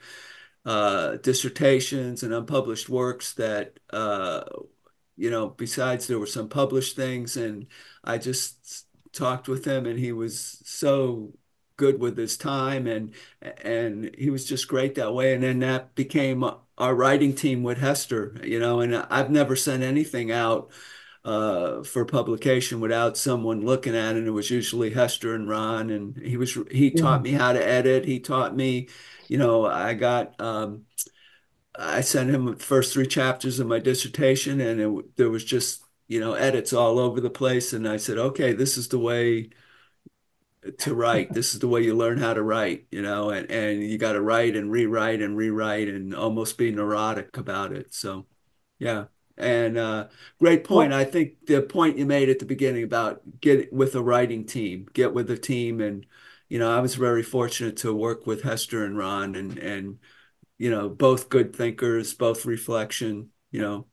uh dissertations and unpublished works that uh you know, besides there were some published things and I just talked with him and he was so good with his time and and he was just great that way. And then that became our writing team with Hester, you know, and I've never sent anything out uh, for publication without someone looking at it. And it was usually Hester and Ron, and he was he Yeah. taught me how to edit. He taught me, you know, I got um, I sent him the first three chapters of my dissertation, and it, there was just, you know, edits all over the place. And I said, okay, this is the way to write. This is the way you learn how to write, you know, and, and you got to write and rewrite and rewrite and almost be neurotic about it. So, yeah. And uh, great point. Well, I think the point you made at the beginning about get with a writing team, get with a team. And, you know, I was very fortunate to work with Hester and Ron and, and, you know, both good thinkers, both reflection, you know,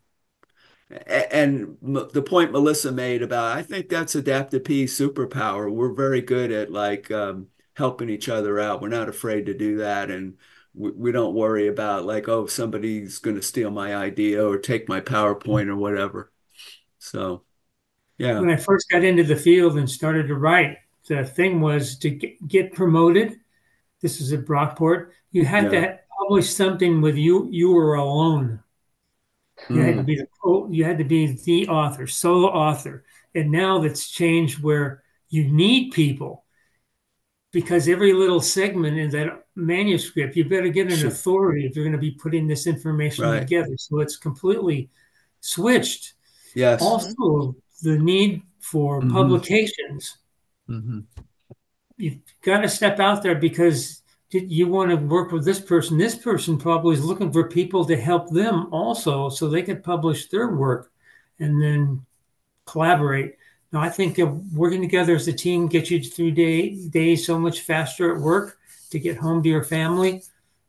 and the point Melissa made about, I think that's Adaptive P superpower. We're very good at like um, helping each other out. We're not afraid to do that. And we, we don't worry about like, oh, somebody's going to steal my idea or take my PowerPoint or whatever. So, yeah, when I first got into the field and started to write, the thing was to get promoted. This is at Brockport. You had yeah. to publish something with you. You were alone. You had to Mm, be the you had to be the author, solo author. And now that's changed where you need people because every little segment in that manuscript, you better get an sure. authority if you're going to be putting this information Right. together. So it's completely switched. Yes. Mhm. Also, the need for Hmm. publications. Hmm. You've got to step out there because you want to work with this person. This person probably is looking for people to help them also so they can publish their work and then collaborate. Now, I think working together as a team gets you through day, days so much faster at work to get home to your family.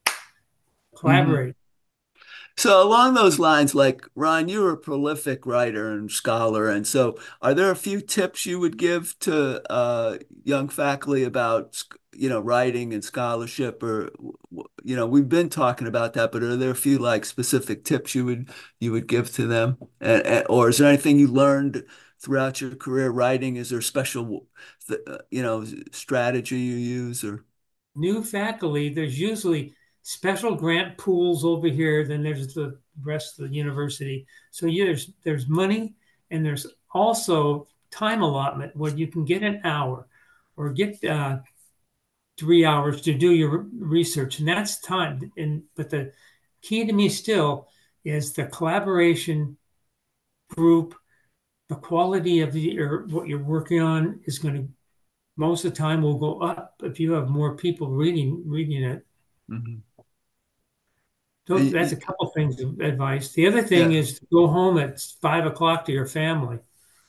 Hmm. Collaborate. So along those lines, like Ron, you're a prolific writer and scholar, and so are there a few tips you would give to uh, young faculty about, you know, writing and scholarship, or you know, we've been talking about that, but are there a few like specific tips you would you would give to them, and, and or is there anything you learned throughout your career writing? Is there a special, uh, you know, strategy you use, or? New faculty, there's usually special grant pools over here, then there's the rest of the university. So yeah, there's there's money and there's also time allotment where you can get an hour or get uh, three hours to do your research, and that's time. And but the key to me still is the collaboration group. The quality of the, or what you're working on is going to most of the time will go up if you have more people reading reading it. Mhm. So that's a couple things of advice. The other thing Yeah, is to go home at five o'clock to your family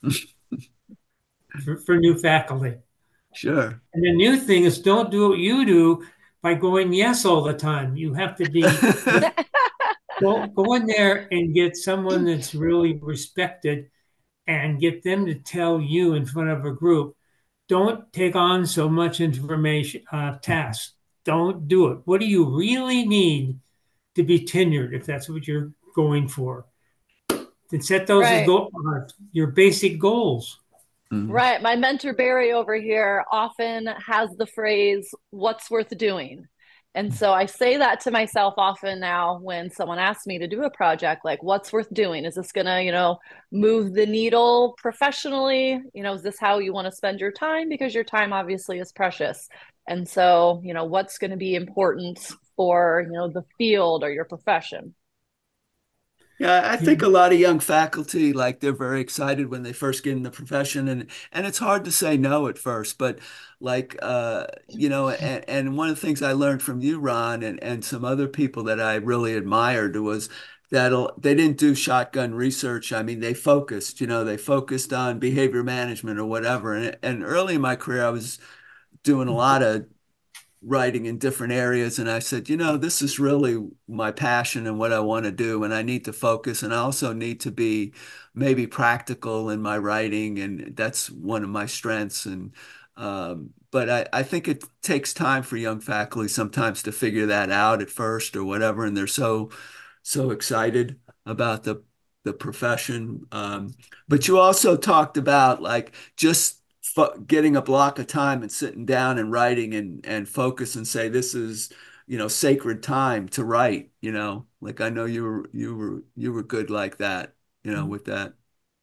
for, for new faculty. sure. And the new thing is don't do what you do by going yes all the time. You have to be go, go in there and get someone that's really respected and get them to tell you in front of a group, don't take on so much information uh, tasks. Don't do it. What do you really need to be tenured if that's what you're going for? Then set those as Right. go, uh, your basic goals. Mhm. Right. My mentor Barry over here often has the phrase, what's worth doing? And so I say that to myself often now when someone asks me to do a project, like, what's worth doing? Is this going to, you know, move the needle professionally? You know, is this how you want to spend your time? Because your time obviously is precious. And so, you know, what's going to be important for, you know, the field or your profession? Yeah, I Yeah. think a lot of young faculty, like they're very excited when they first get in the profession, and and it's hard to say no at first, but like uh, you know, and, and one of the things I learned from you, Ron, and and some other people that I really admired was that they didn't do shotgun research. I mean, they focused, you know, they focused on behavior management or whatever. And and early in my career, I was doing a lot of writing in different areas. And I said, you know, this is really my passion and what I want to do. And I need to focus. And I also need to be maybe practical in my writing. And that's one of my strengths. And, um, but I, I think it takes time for young faculty sometimes to figure that out at first or whatever. And they're so, so excited about the, the profession. Um, but you also talked about like just getting a block of time and sitting down and writing and and focus and say this is, you know, sacred time to write, you know, like I know you were you were you were good like that, you know, with that.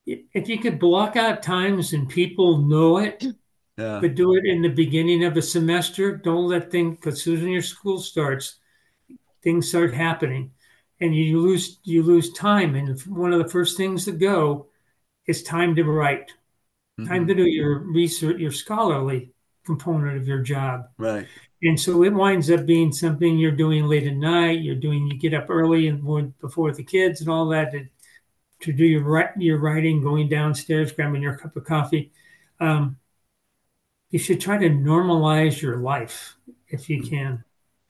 if you could block out times and people know it, Yeah. but do it in the beginning of a semester. Don't let things, because as soon as your school starts, things start happening, and you lose you lose time. And one of the first things to go is time to write, time Hmm. to do your research, your scholarly component of your job. Right. And so it winds up being something you're doing late at night. You're doing, you get up early and before the kids and all that to, to do your your writing, going downstairs, grabbing your cup of coffee. Um, you should try to normalize your life if you Mm. can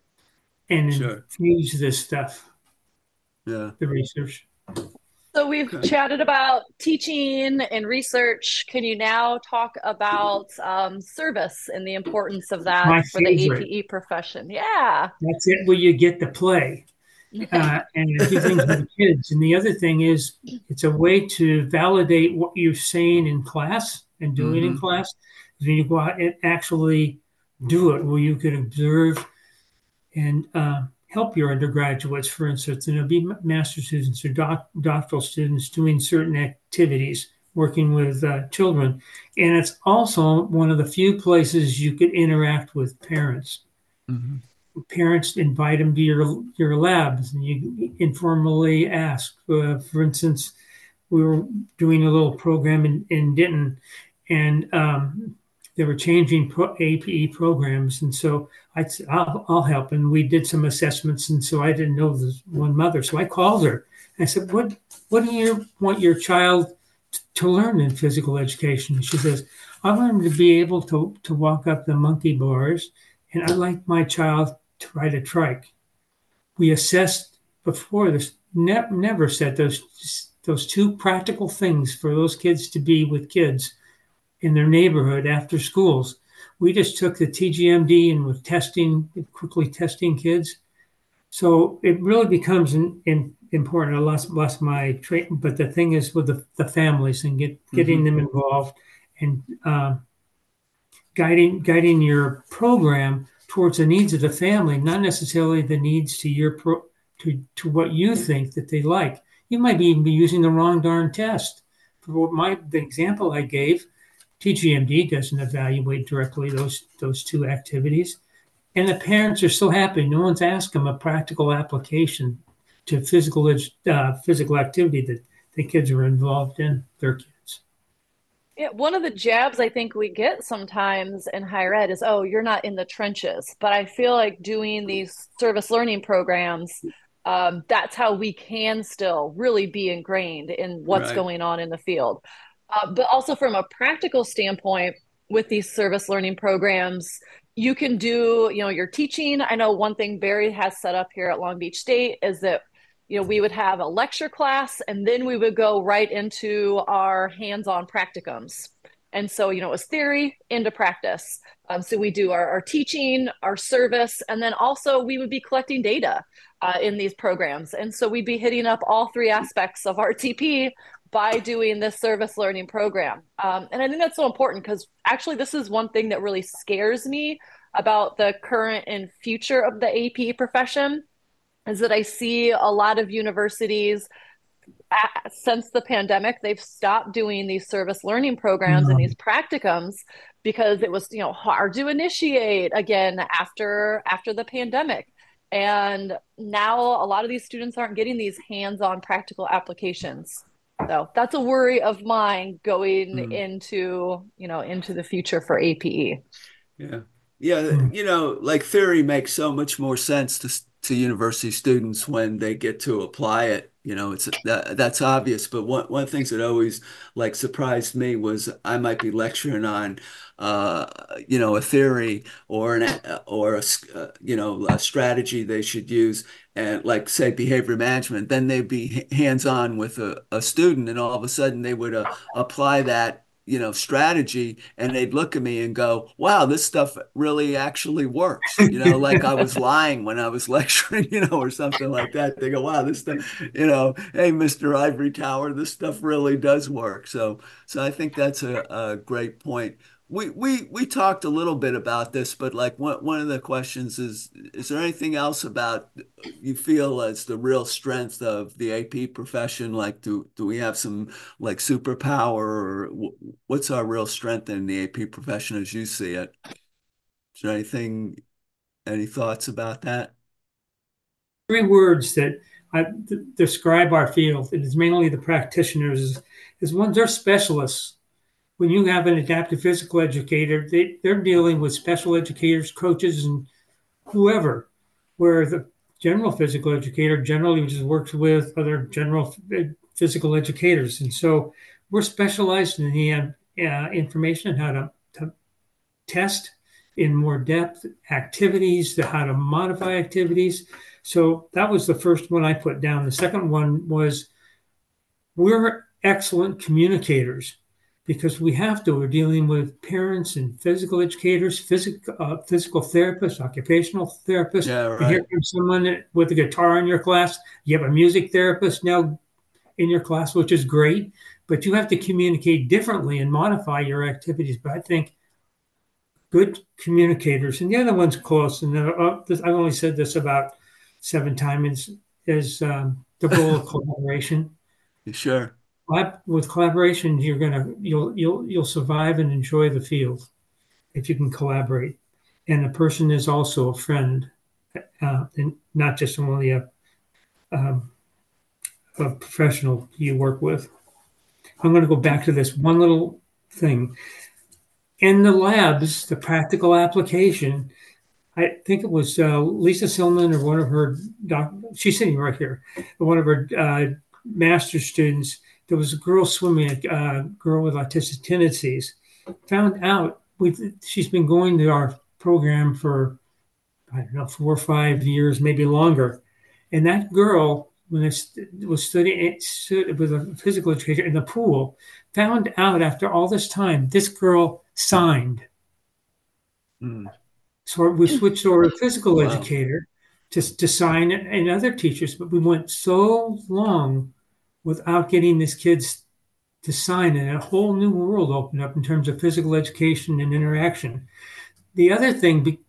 and Sure. infuse this stuff, Yeah. the research. So we've Okay. chatted about teaching and research. Can you now talk about um, service and the importance of that My for the favorite. A P E profession? Yeah. That's it, where you get to play uh, and do things with the kids. And the other thing is, it's a way to validate what you're saying in class and doing in Hmm. class. Then you go out and actually do it, where you can observe and uh, help your undergraduates, for instance, and it'll be master students or doc- doctoral students doing certain activities, working with uh, children. And it's also one of the few places you could interact with parents. Hmm. Parents invite them to your your labs, and you informally ask. Uh, for instance, we were doing a little program in, in Denton, and um, they were changing pro- A P E programs, and so I said, I'll, I'll help. And we did some assessments, and so I didn't know this one mother, so I called her. I said, "What what do you want your child to learn in physical education?" She says, "I want him to be able to to walk up the monkey bars, and I'd like my child to ride a trike." We assessed before this, ne- never said those those two practical things for those kids to be with kids in their neighborhood after schools. We just took the T G M D and with testing, quickly testing kids. So it really becomes an, an important. I lost, lost my trait, but the thing is with the, the families and get getting Hmm. them involved and uh, guiding guiding your program towards the needs of the family, not necessarily the needs to your pro, to to what you think that they like. You might even be using the wrong darn test. For what my the example I gave, T G M D doesn't evaluate directly those those two activities, and the parents are so happy. No one's asked them a practical application to physical uh, physical activity that the kids are involved in. Their kids. Yeah, one of the jabs I think we get sometimes in higher ed is, oh, you're not in the trenches. But I feel like doing these service learning programs, um, that's how we can still really be ingrained in what's Right. going on in the field. Uh, but also from a practical standpoint, with these service learning programs, you can do, you know, your teaching. I know one thing Barry has set up here at Long Beach State is that you know, we would have a lecture class and then we would go right into our hands-on practicums. And so, you know, it was theory into practice. Um, so we do our, our teaching, our service, and then also we would be collecting data uh, in these programs. And so we'd be hitting up all three aspects of our T P by doing this service learning program. Um, and I think that's so important because actually this is one thing that really scares me about the current and future of the A P profession is that I see a lot of universities uh, since the pandemic, they've stopped doing these service learning programs and these Um, practicums because it was, you know, hard to initiate again after after the pandemic. And now a lot of these students aren't getting these hands-on practical applications. So that's a worry of mine going Mm. into, you know, into the future for A P E. Yeah. Yeah, hmm. you know, like theory makes so much more sense to to university students when they get to apply it. You know, it's that that's obvious. But one one of the things that always like surprised me was I might be lecturing on, uh, you know, a theory or an or a s- uh, you know a strategy they should use, and like say behavior management. Then they'd be h- hands-on with a, a student, and all of a sudden they would uh, apply that you know, strategy, and they'd look at me and go, wow, this stuff really actually works. You know, like I was lying when I was lecturing, you know, or something like that. They go, wow, this stuff, you know, hey, mister Ivory Tower, this stuff really does work. So, so I think that's a, a great point. We we we talked a little bit about this, but like one one of the questions is, is there anything else about you feel as the real strength of the A P profession? Like, do do we have some like superpower, or wh- what's our real strength in the A P profession as you see it? Is there anything, any thoughts about that? Three words that I, th- describe our field. It is mainly the practitioners. Is, is one, they're specialists. When you have an adaptive physical educator, they, they're dealing with special educators, coaches, and whoever, where the general physical educator generally just works with other general physical educators. And so we're specialized in the uh, information on how to, to test in more depth activities, the how to modify activities. So that was the first one I put down. The second one was we're excellent communicators because we have to. We're dealing with parents and physical educators, physical uh, physical therapists, occupational therapists. Yeah, And here right. comes someone with a guitar in your class. You have a music therapist now in your class, which is great, but you have to communicate differently and modify your activities. But I think good communicators, and the other one's close. And uh, I've only said this about seven times. Is um, the role of collaboration. You sure? With collaboration, you're gonna you'll you'll you'll survive and enjoy the field if you can collaborate. And the person is also a friend, uh, and not just only a, um, a professional you work with. I'm going to go back to this one little thing. In the labs, the practical application, I think it was uh, Lisa Silman or one of her, doc, she's sitting right here, one of her uh, master's students. There was a girl swimming, a uh, girl with autistic tendencies. Found out we she's been going to our program for, I don't know, four or five years, maybe longer. And that girl, when it was studying with a physical educator in the pool, found out after all this time, this girl signed. Mm. So we switched over to physical Wow. educator to, to sign and other teachers, but we went so long without getting these kids to sign, and a whole new world opened up in terms of physical education and interaction. The other thing,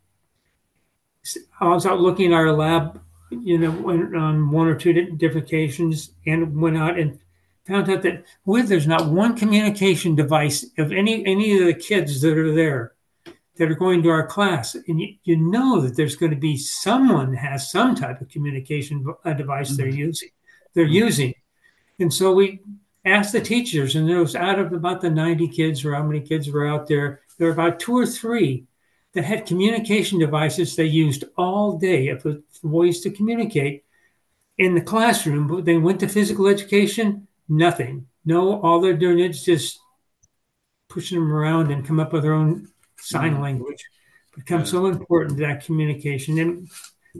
I was out looking at our lab, you know, on um, one or two different occasions, and went out and found out that with there's not one communication device of any any of the kids that are there that are going to our class, and you, you know that there's going to be someone has some type of communication device they're Mm. using. They're Mm. using, and so we asked the teachers, and there was out of about the ninety kids or how many kids were out there, there were about two or three that had communication devices they used all day for ways to communicate in the classroom. But they went to physical education, nothing. No, all they're doing is just pushing them around and come up with their own sign Mm. language. It becomes Yeah. so important, that communication. And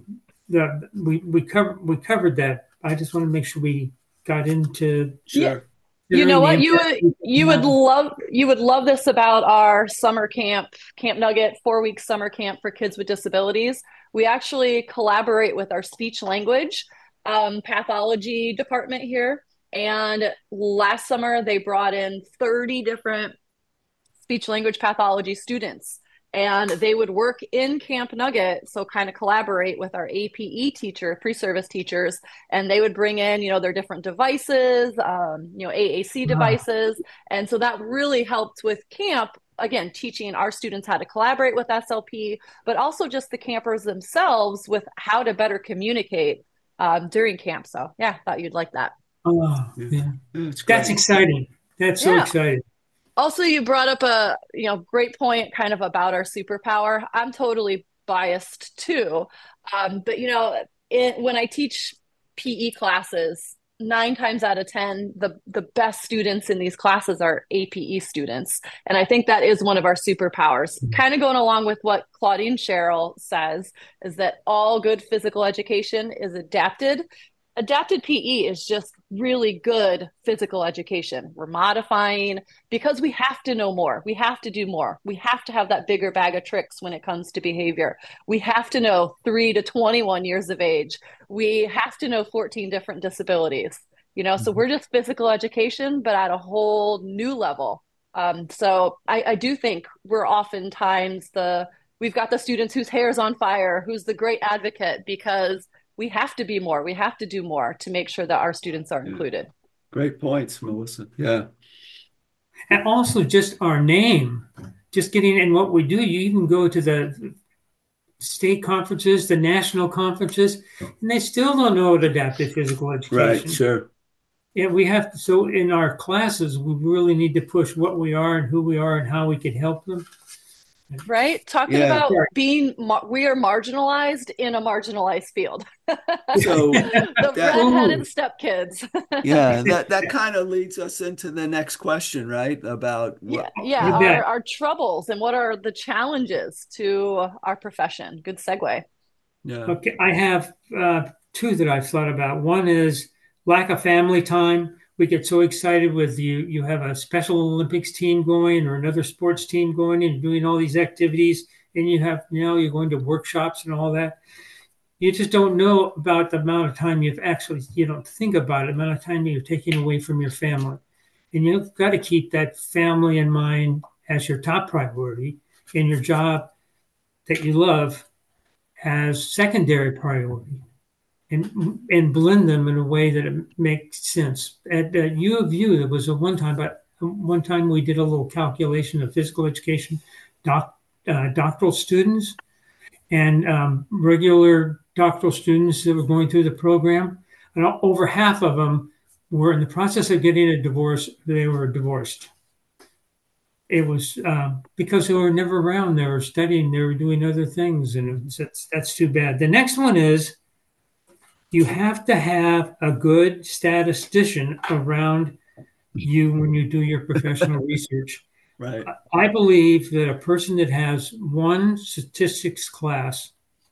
the we we covered we covered that. I just want to make sure we got into Yeah. Sure. You know the what? You impact would we you can would have. love you would love this about our summer camp, Camp Nugget, four week summer camp for kids with disabilities. We actually collaborate with our speech language um, pathology department here. And last summer they brought in thirty different speech language pathology students, and they would work in Camp Nugget, so kind of collaborate with our A P E teacher, pre-service teachers, and they would bring in, you know, their different devices, um, you know, A A C Wow. devices, and so that really helped with camp. Again, teaching our students how to collaborate with S L P, but also just the campers themselves with how to better communicate um, during camp. So, yeah, thought you'd like that. Oh, Yeah. yeah. Yeah, it's That's great. exciting. That's so Yeah. exciting. Also, you brought up a, you know, great point kind of about our superpower. I'm totally biased too. Um, but, you know, it, when I teach P E classes, nine times out of ten, the, the best students in these classes are A P E students. And I think that is one of our superpowers. Kind of going along with what Claudine Sherrill says, is that all good physical education is adapted. Adapted P E is just really good physical education. We're modifying because we have to know more. We have to do more. We have to have that bigger bag of tricks when it comes to behavior. We have to know three to twenty-one years of age. We have to know fourteen different disabilities. You know, so we're just physical education, but at a whole new level Um, so I, I do think we're oftentimes the we've got the students whose hair's on fire, who's the great advocate, because we have to be more, we have to do more to make sure that our students are Yeah. included. Great points, Melissa. Yeah. And also just our name, just getting in what we do. You even go to the state conferences, the national conferences, and they still don't know what adaptive physical Right. education. Sure. Yeah, we have to, so in our classes, we really need to push what we are and who we are and how we can help them. Right? Talking Yeah. about being, we are marginalized in a marginalized field. So The that, redheaded stepkids. yeah, that that kind of leads us into the next question, right? About Yeah, what, yeah, You our, bet. our troubles and what are the challenges to our profession. Good segue. yeah. Okay, I have uh, two that I've thought about. One is lack of family time. We get so excited with you. You have a Special Olympics team going or another sports team going and doing all these activities, and you have now you're going to workshops and all that. You just don't know about the amount of time you've actually, you don't think about it, the amount of time you're taking away from your family. And you've got to keep that family in mind as your top priority and your job that you love as secondary priority, and and blend them in a way that it makes sense. At, at U of U, there was a one time, but one time we did a little calculation of physical education doc, uh, doctoral students and um, regular doctoral students that were going through the program, and over half of them were in the process of getting a divorce. They were divorced. It was um, because they were never around. They were studying. They were doing other things, and it's, that's that's too bad. The next one is you have to have a good statistician around you when you do your professional research. Right. I believe that a person that has one statistics class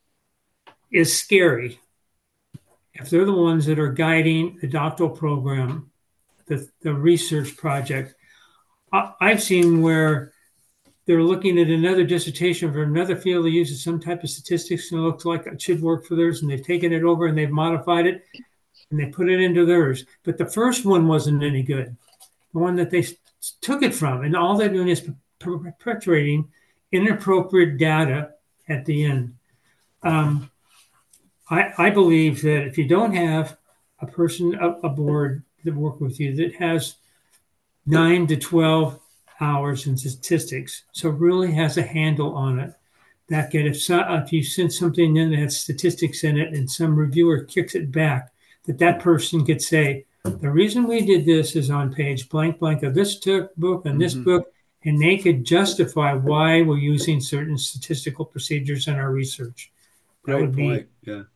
is scary if they're the ones that are guiding the doctoral program, the, the research project. I, I've seen where they're looking at another dissertation for another field that uses some type of statistics and it looks like it should work for theirs, and they've taken it over and they've modified it and they put it into theirs. But the first one wasn't any good. The one that they took it from, and all they're doing is perpetuating inappropriate data at the end. Um, I, I believe that if you don't have a person aboard that work with you that has nine to twelve hours in statistics, so really has a handle on it, that can, if, so, if you send something in that has statistics in it and some reviewer kicks it back, that that person could say, the reason we did this is on page blank blank of this book and this mm-hmm. book, and they could justify why we're using certain statistical procedures in our research. That Great would point. Be, yeah.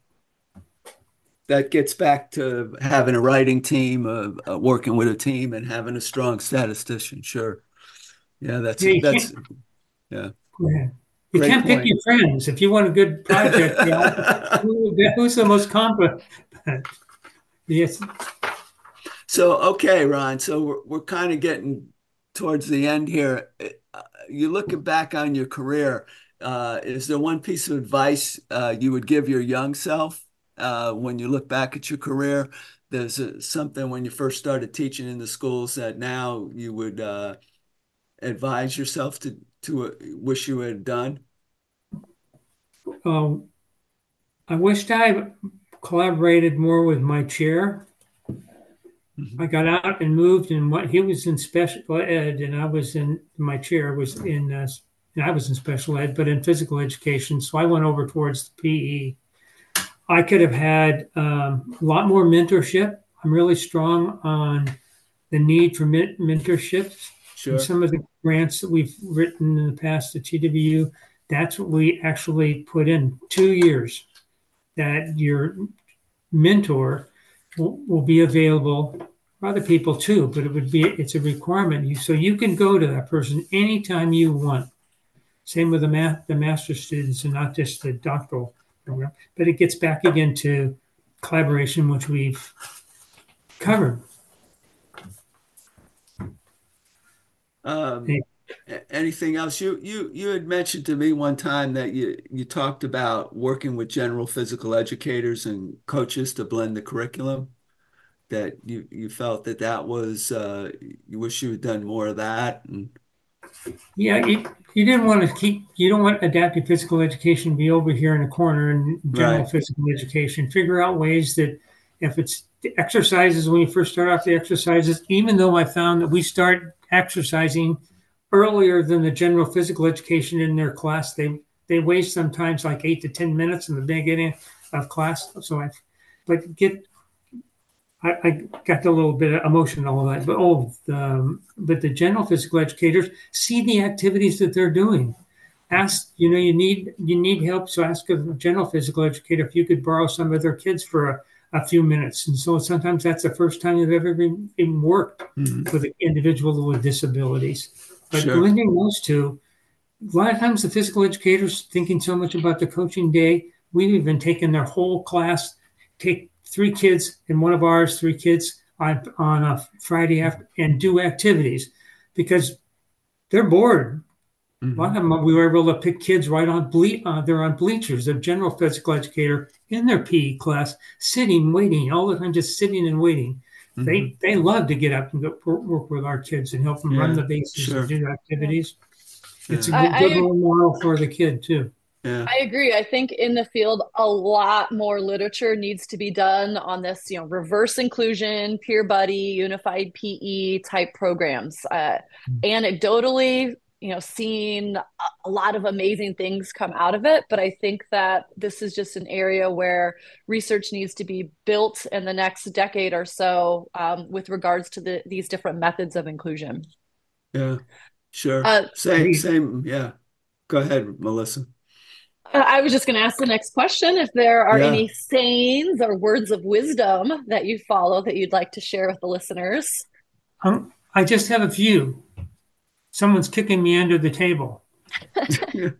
That gets back to having a writing team, uh, uh, working with a team, and having a strong statistician. Sure. Yeah, that's yeah. that's yeah. Go ahead. You Great can't point. pick your friends if you want a good project. who, who's the most competent? Yes. So, okay, Ron. So we're we're kind of getting towards the end here. Uh, you looking back on your career, uh, is there one piece of advice uh, you would give your young self uh, when you look back at your career? There's a, something when you first started teaching in the schools that now you would uh, advise yourself to to uh, wish you had done? Um, I wished I collaborated more with my chair. I got out and moved, and what he was in special ed, and I was in my chair was in, uh, and I was in special ed, but in physical education. So I went over towards the P E. I could have had um, a lot more mentorship. I'm really strong on the need for men- mentorship. Sure. And some of the grants that we've written in the past at T W U, that's what we actually put in two years that your mentor will, will be available for other people too, but it would be, it's a requirement. You, so you can go to that person anytime you want. Same with the math, the master's students and not just the doctoral program, but it gets back again to collaboration, which we've covered. Um, Hey. Anything else? You you you had mentioned to me one time that you you talked about working with general physical educators and coaches to blend the curriculum. that you you felt that that was uh, you wish you had done more of that. And Yeah, you, you didn't want to keep, you don't want adaptive physical education to be over here in the corner and general right. physical education. Figure out ways that if it's the exercises, when you first start off the exercises, even though I found that we start exercising earlier than the general physical education in their class, they, they waste sometimes like eight to ten minutes in the beginning of class. So I, but get I, I got a little bit emotional on that, but oh, um, but the general physical educators see the activities that they're doing. Ask, you know, you need you need help, so ask a general physical educator if you could borrow some of their kids for a, a few minutes. And so sometimes that's the first time they've ever been, been worked Mhm. with an individual with disabilities. But Sure. blending those two, a lot of times the physical educators thinking so much about the coaching day, we've even taken their whole class, take three kids in one of ours, three kids on, on a Friday after and do activities because they're bored. A lot Mhm. of them, we were able to pick kids right on ble- uh, they're on bleachers, a general physical educator in their P E class, sitting, waiting, all the time, just sitting and waiting. Mhm. They they love to get up and go work with our kids and help them run Yeah. the bases and Sure. do Yeah. activities. It's Yeah. a I, good, good I role model for the kid too. Yeah. I agree. I think in the field, a lot more literature needs to be done on this, you know, reverse inclusion, peer buddy, unified P E type programs. Uh, anecdotally, you know, seeing a, a lot of amazing things come out of it, but I think that this is just an area where research needs to be built in the next decade or so um, with regards to the, these different methods of inclusion. Yeah. Sure. Uh, Same. Same. Yeah. Go ahead, Melissa. Uh, I was just going to ask the next question if there are Yeah. any sayings or words of wisdom that you follow that you'd like to share with the listeners. Um, I just have a few. Someone's kicking me under the table. Yeah.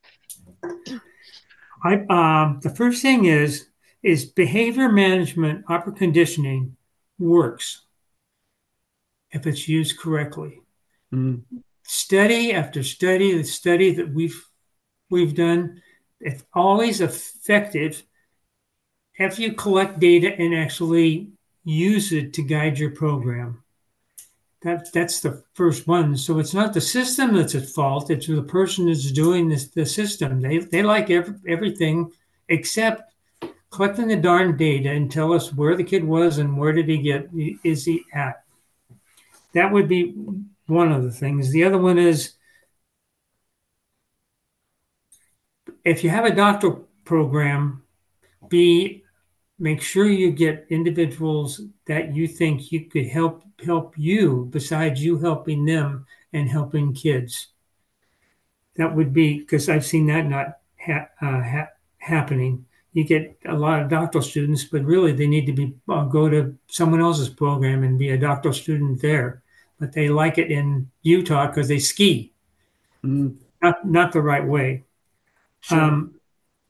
I um, the first thing is is behavior management, upper conditioning works if it's used correctly. Mm. Study after study, the study that we've we've done, it's always effective if you collect data and actually use it to guide your program. That that's the first one. So it's not the system that's at fault. It's the person that's doing this, the system. They they like every, everything except collecting the darn data and tell us where the kid was and where did he get is he at. That would be one of the things. The other one is if you have a doctoral program, be make sure you get individuals that you think you could help help you besides you helping them and helping kids. That would be because I've seen that not ha- uh, ha- happening. You get a lot of doctoral students, but really they need to be uh, go to someone else's program and be a doctoral student there. But they like it in Utah because they ski, Mm. not not the right way. Sure. Um,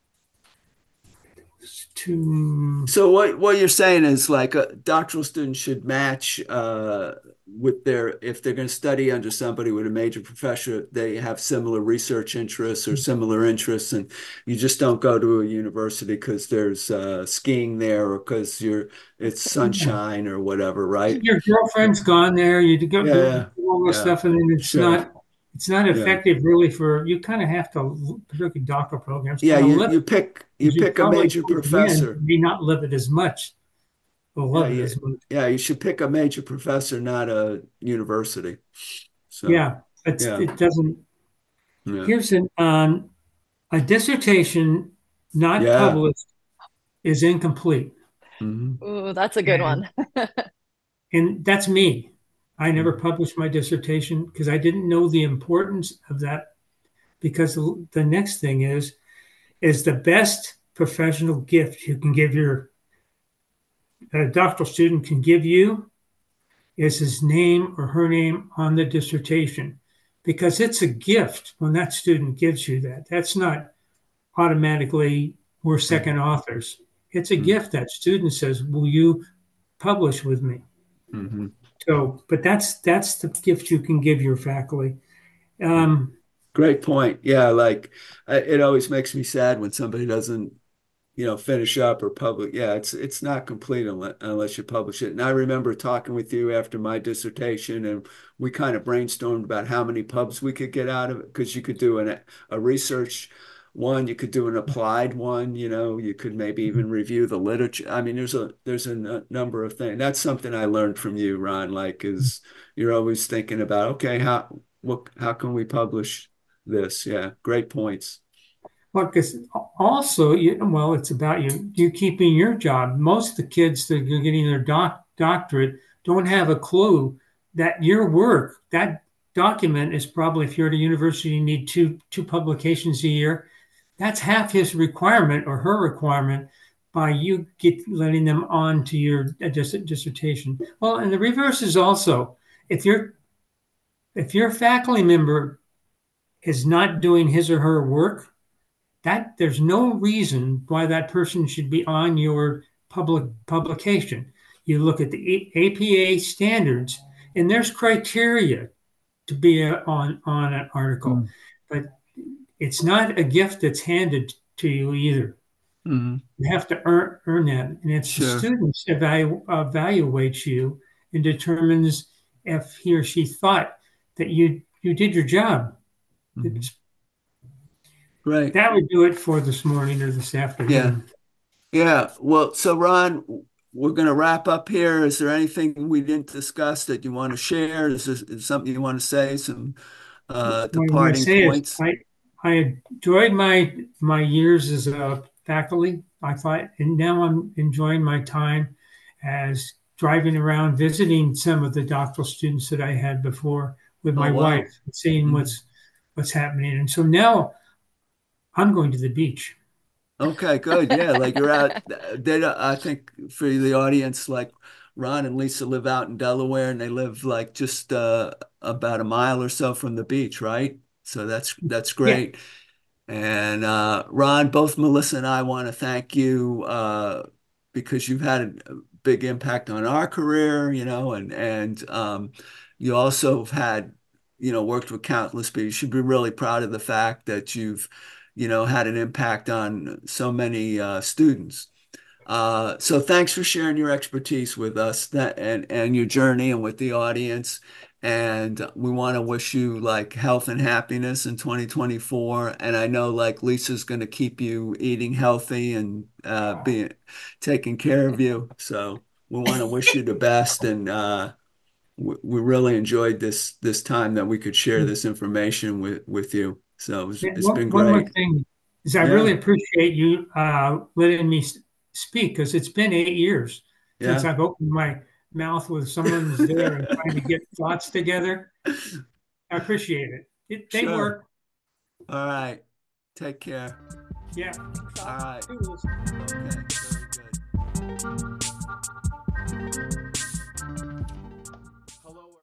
to So what what you're saying is like a doctoral student should match uh, with their if they're going to study under somebody with a major professor, they have similar research interests or similar interests, and you just don't go to a university because there's uh, skiing there or because you're it's sunshine or whatever, right? your girlfriend's gone there, you go Yeah, do yeah, all this yeah, stuff, and then it's sure, not it's not yeah, effective really for you. Kind of have to look at doctoral programs, yeah. kind of You live you pick you because you pick a probably major towards the end professor. may not live it as much or Yeah, love it you, as much. yeah. You should pick a major professor, not a university. So Yeah, it's yeah, it doesn't. yeah, Here's an um, a dissertation not yeah. published is incomplete, Hmm. Ooh, that's a good and one. and that's me. I never Hmm. published my dissertation because I didn't know the importance of that. Because the, the next thing is is the best professional gift you can give your a doctoral student can give you is his name or her name on the dissertation because it's a gift when that student gives you that. That's not automatically we're second authors. It's a gift that student says, "Will you publish with me?" Hmm. So, but that's that's the gift you can give your faculty. Um, Great point. Yeah, like I, it always makes me sad when somebody doesn't, you know, finish up or public. Yeah, it's it's not complete unless, unless you publish it. And I remember talking with you after my dissertation, and we kind of brainstormed about how many pubs we could get out of it, because you could do an, a research one, you could do an applied one, you know, you could maybe even review the literature. I mean, there's a there's a n- number of things. That's something I learned from you, Ron, like is you're always thinking about, okay, how what how can we publish this? Yeah, great points. Well, because also, you, well, it's about you you keeping your job. Most of the kids that are getting their doc, doctorate don't have a clue that your work, that document is probably, if you're at a university, you need two two publications a year. That's half his requirement or her requirement by you get letting them on to your dis dissertation. Well, and the reverse is also, if you're if your faculty member is not doing his or her work, that there's no reason why that person should be on your public publication. You look at the A P A standards, and there's criteria to be a, on on an article, mm. but it's not a gift that's handed to you either. Mm-hmm. You have to earn earn that, and it's Sure. the students evalu- evaluates you and determines if he or she thought that you you did your job. Mm-hmm. Right. That would do it for this morning or this afternoon. Yeah. Yeah. Well, so Ron, we're going to wrap up here. Is there anything we didn't discuss that you want to share? Is there is something you want to say? Some uh, departing points? I, I enjoyed my my years as a faculty, I thought, and now I'm enjoying my time as driving around, visiting some of the doctoral students that I had before with my oh, wow. wife, seeing mm-hmm. what's what's happening. And so now I'm going to the beach. Okay, good. Yeah, like you're out. They, I think for the audience, like Ron and Lisa live out in Delaware, and they live like just uh, about a mile or so from the beach, right? So that's that's great. Yeah. And uh, Ron, both Melissa and I want to thank you uh, because you've had a big impact on our career, you know, and and um, you also have had, you know, worked with countless people. You should be really proud of the fact that you've you know, had an impact on so many uh, students. Uh, so thanks for sharing your expertise with us that, and, and your journey and with the audience. And we want to wish you like health and happiness in twenty twenty-four. And I know like Lisa's going to keep you eating healthy and uh, being taking care of you. So we want to wish you the best. And uh, we, we really enjoyed this this time that we could share this information with, with you. So it's, it's one, been great. One more thing is I yeah. really appreciate you uh, letting me speak, because it's been eight years yeah. since I've opened my mouth with someone's there and trying to get thoughts together. I appreciate it. it they sure. work. All right. Take care. Yeah. All right. Okay. Very good.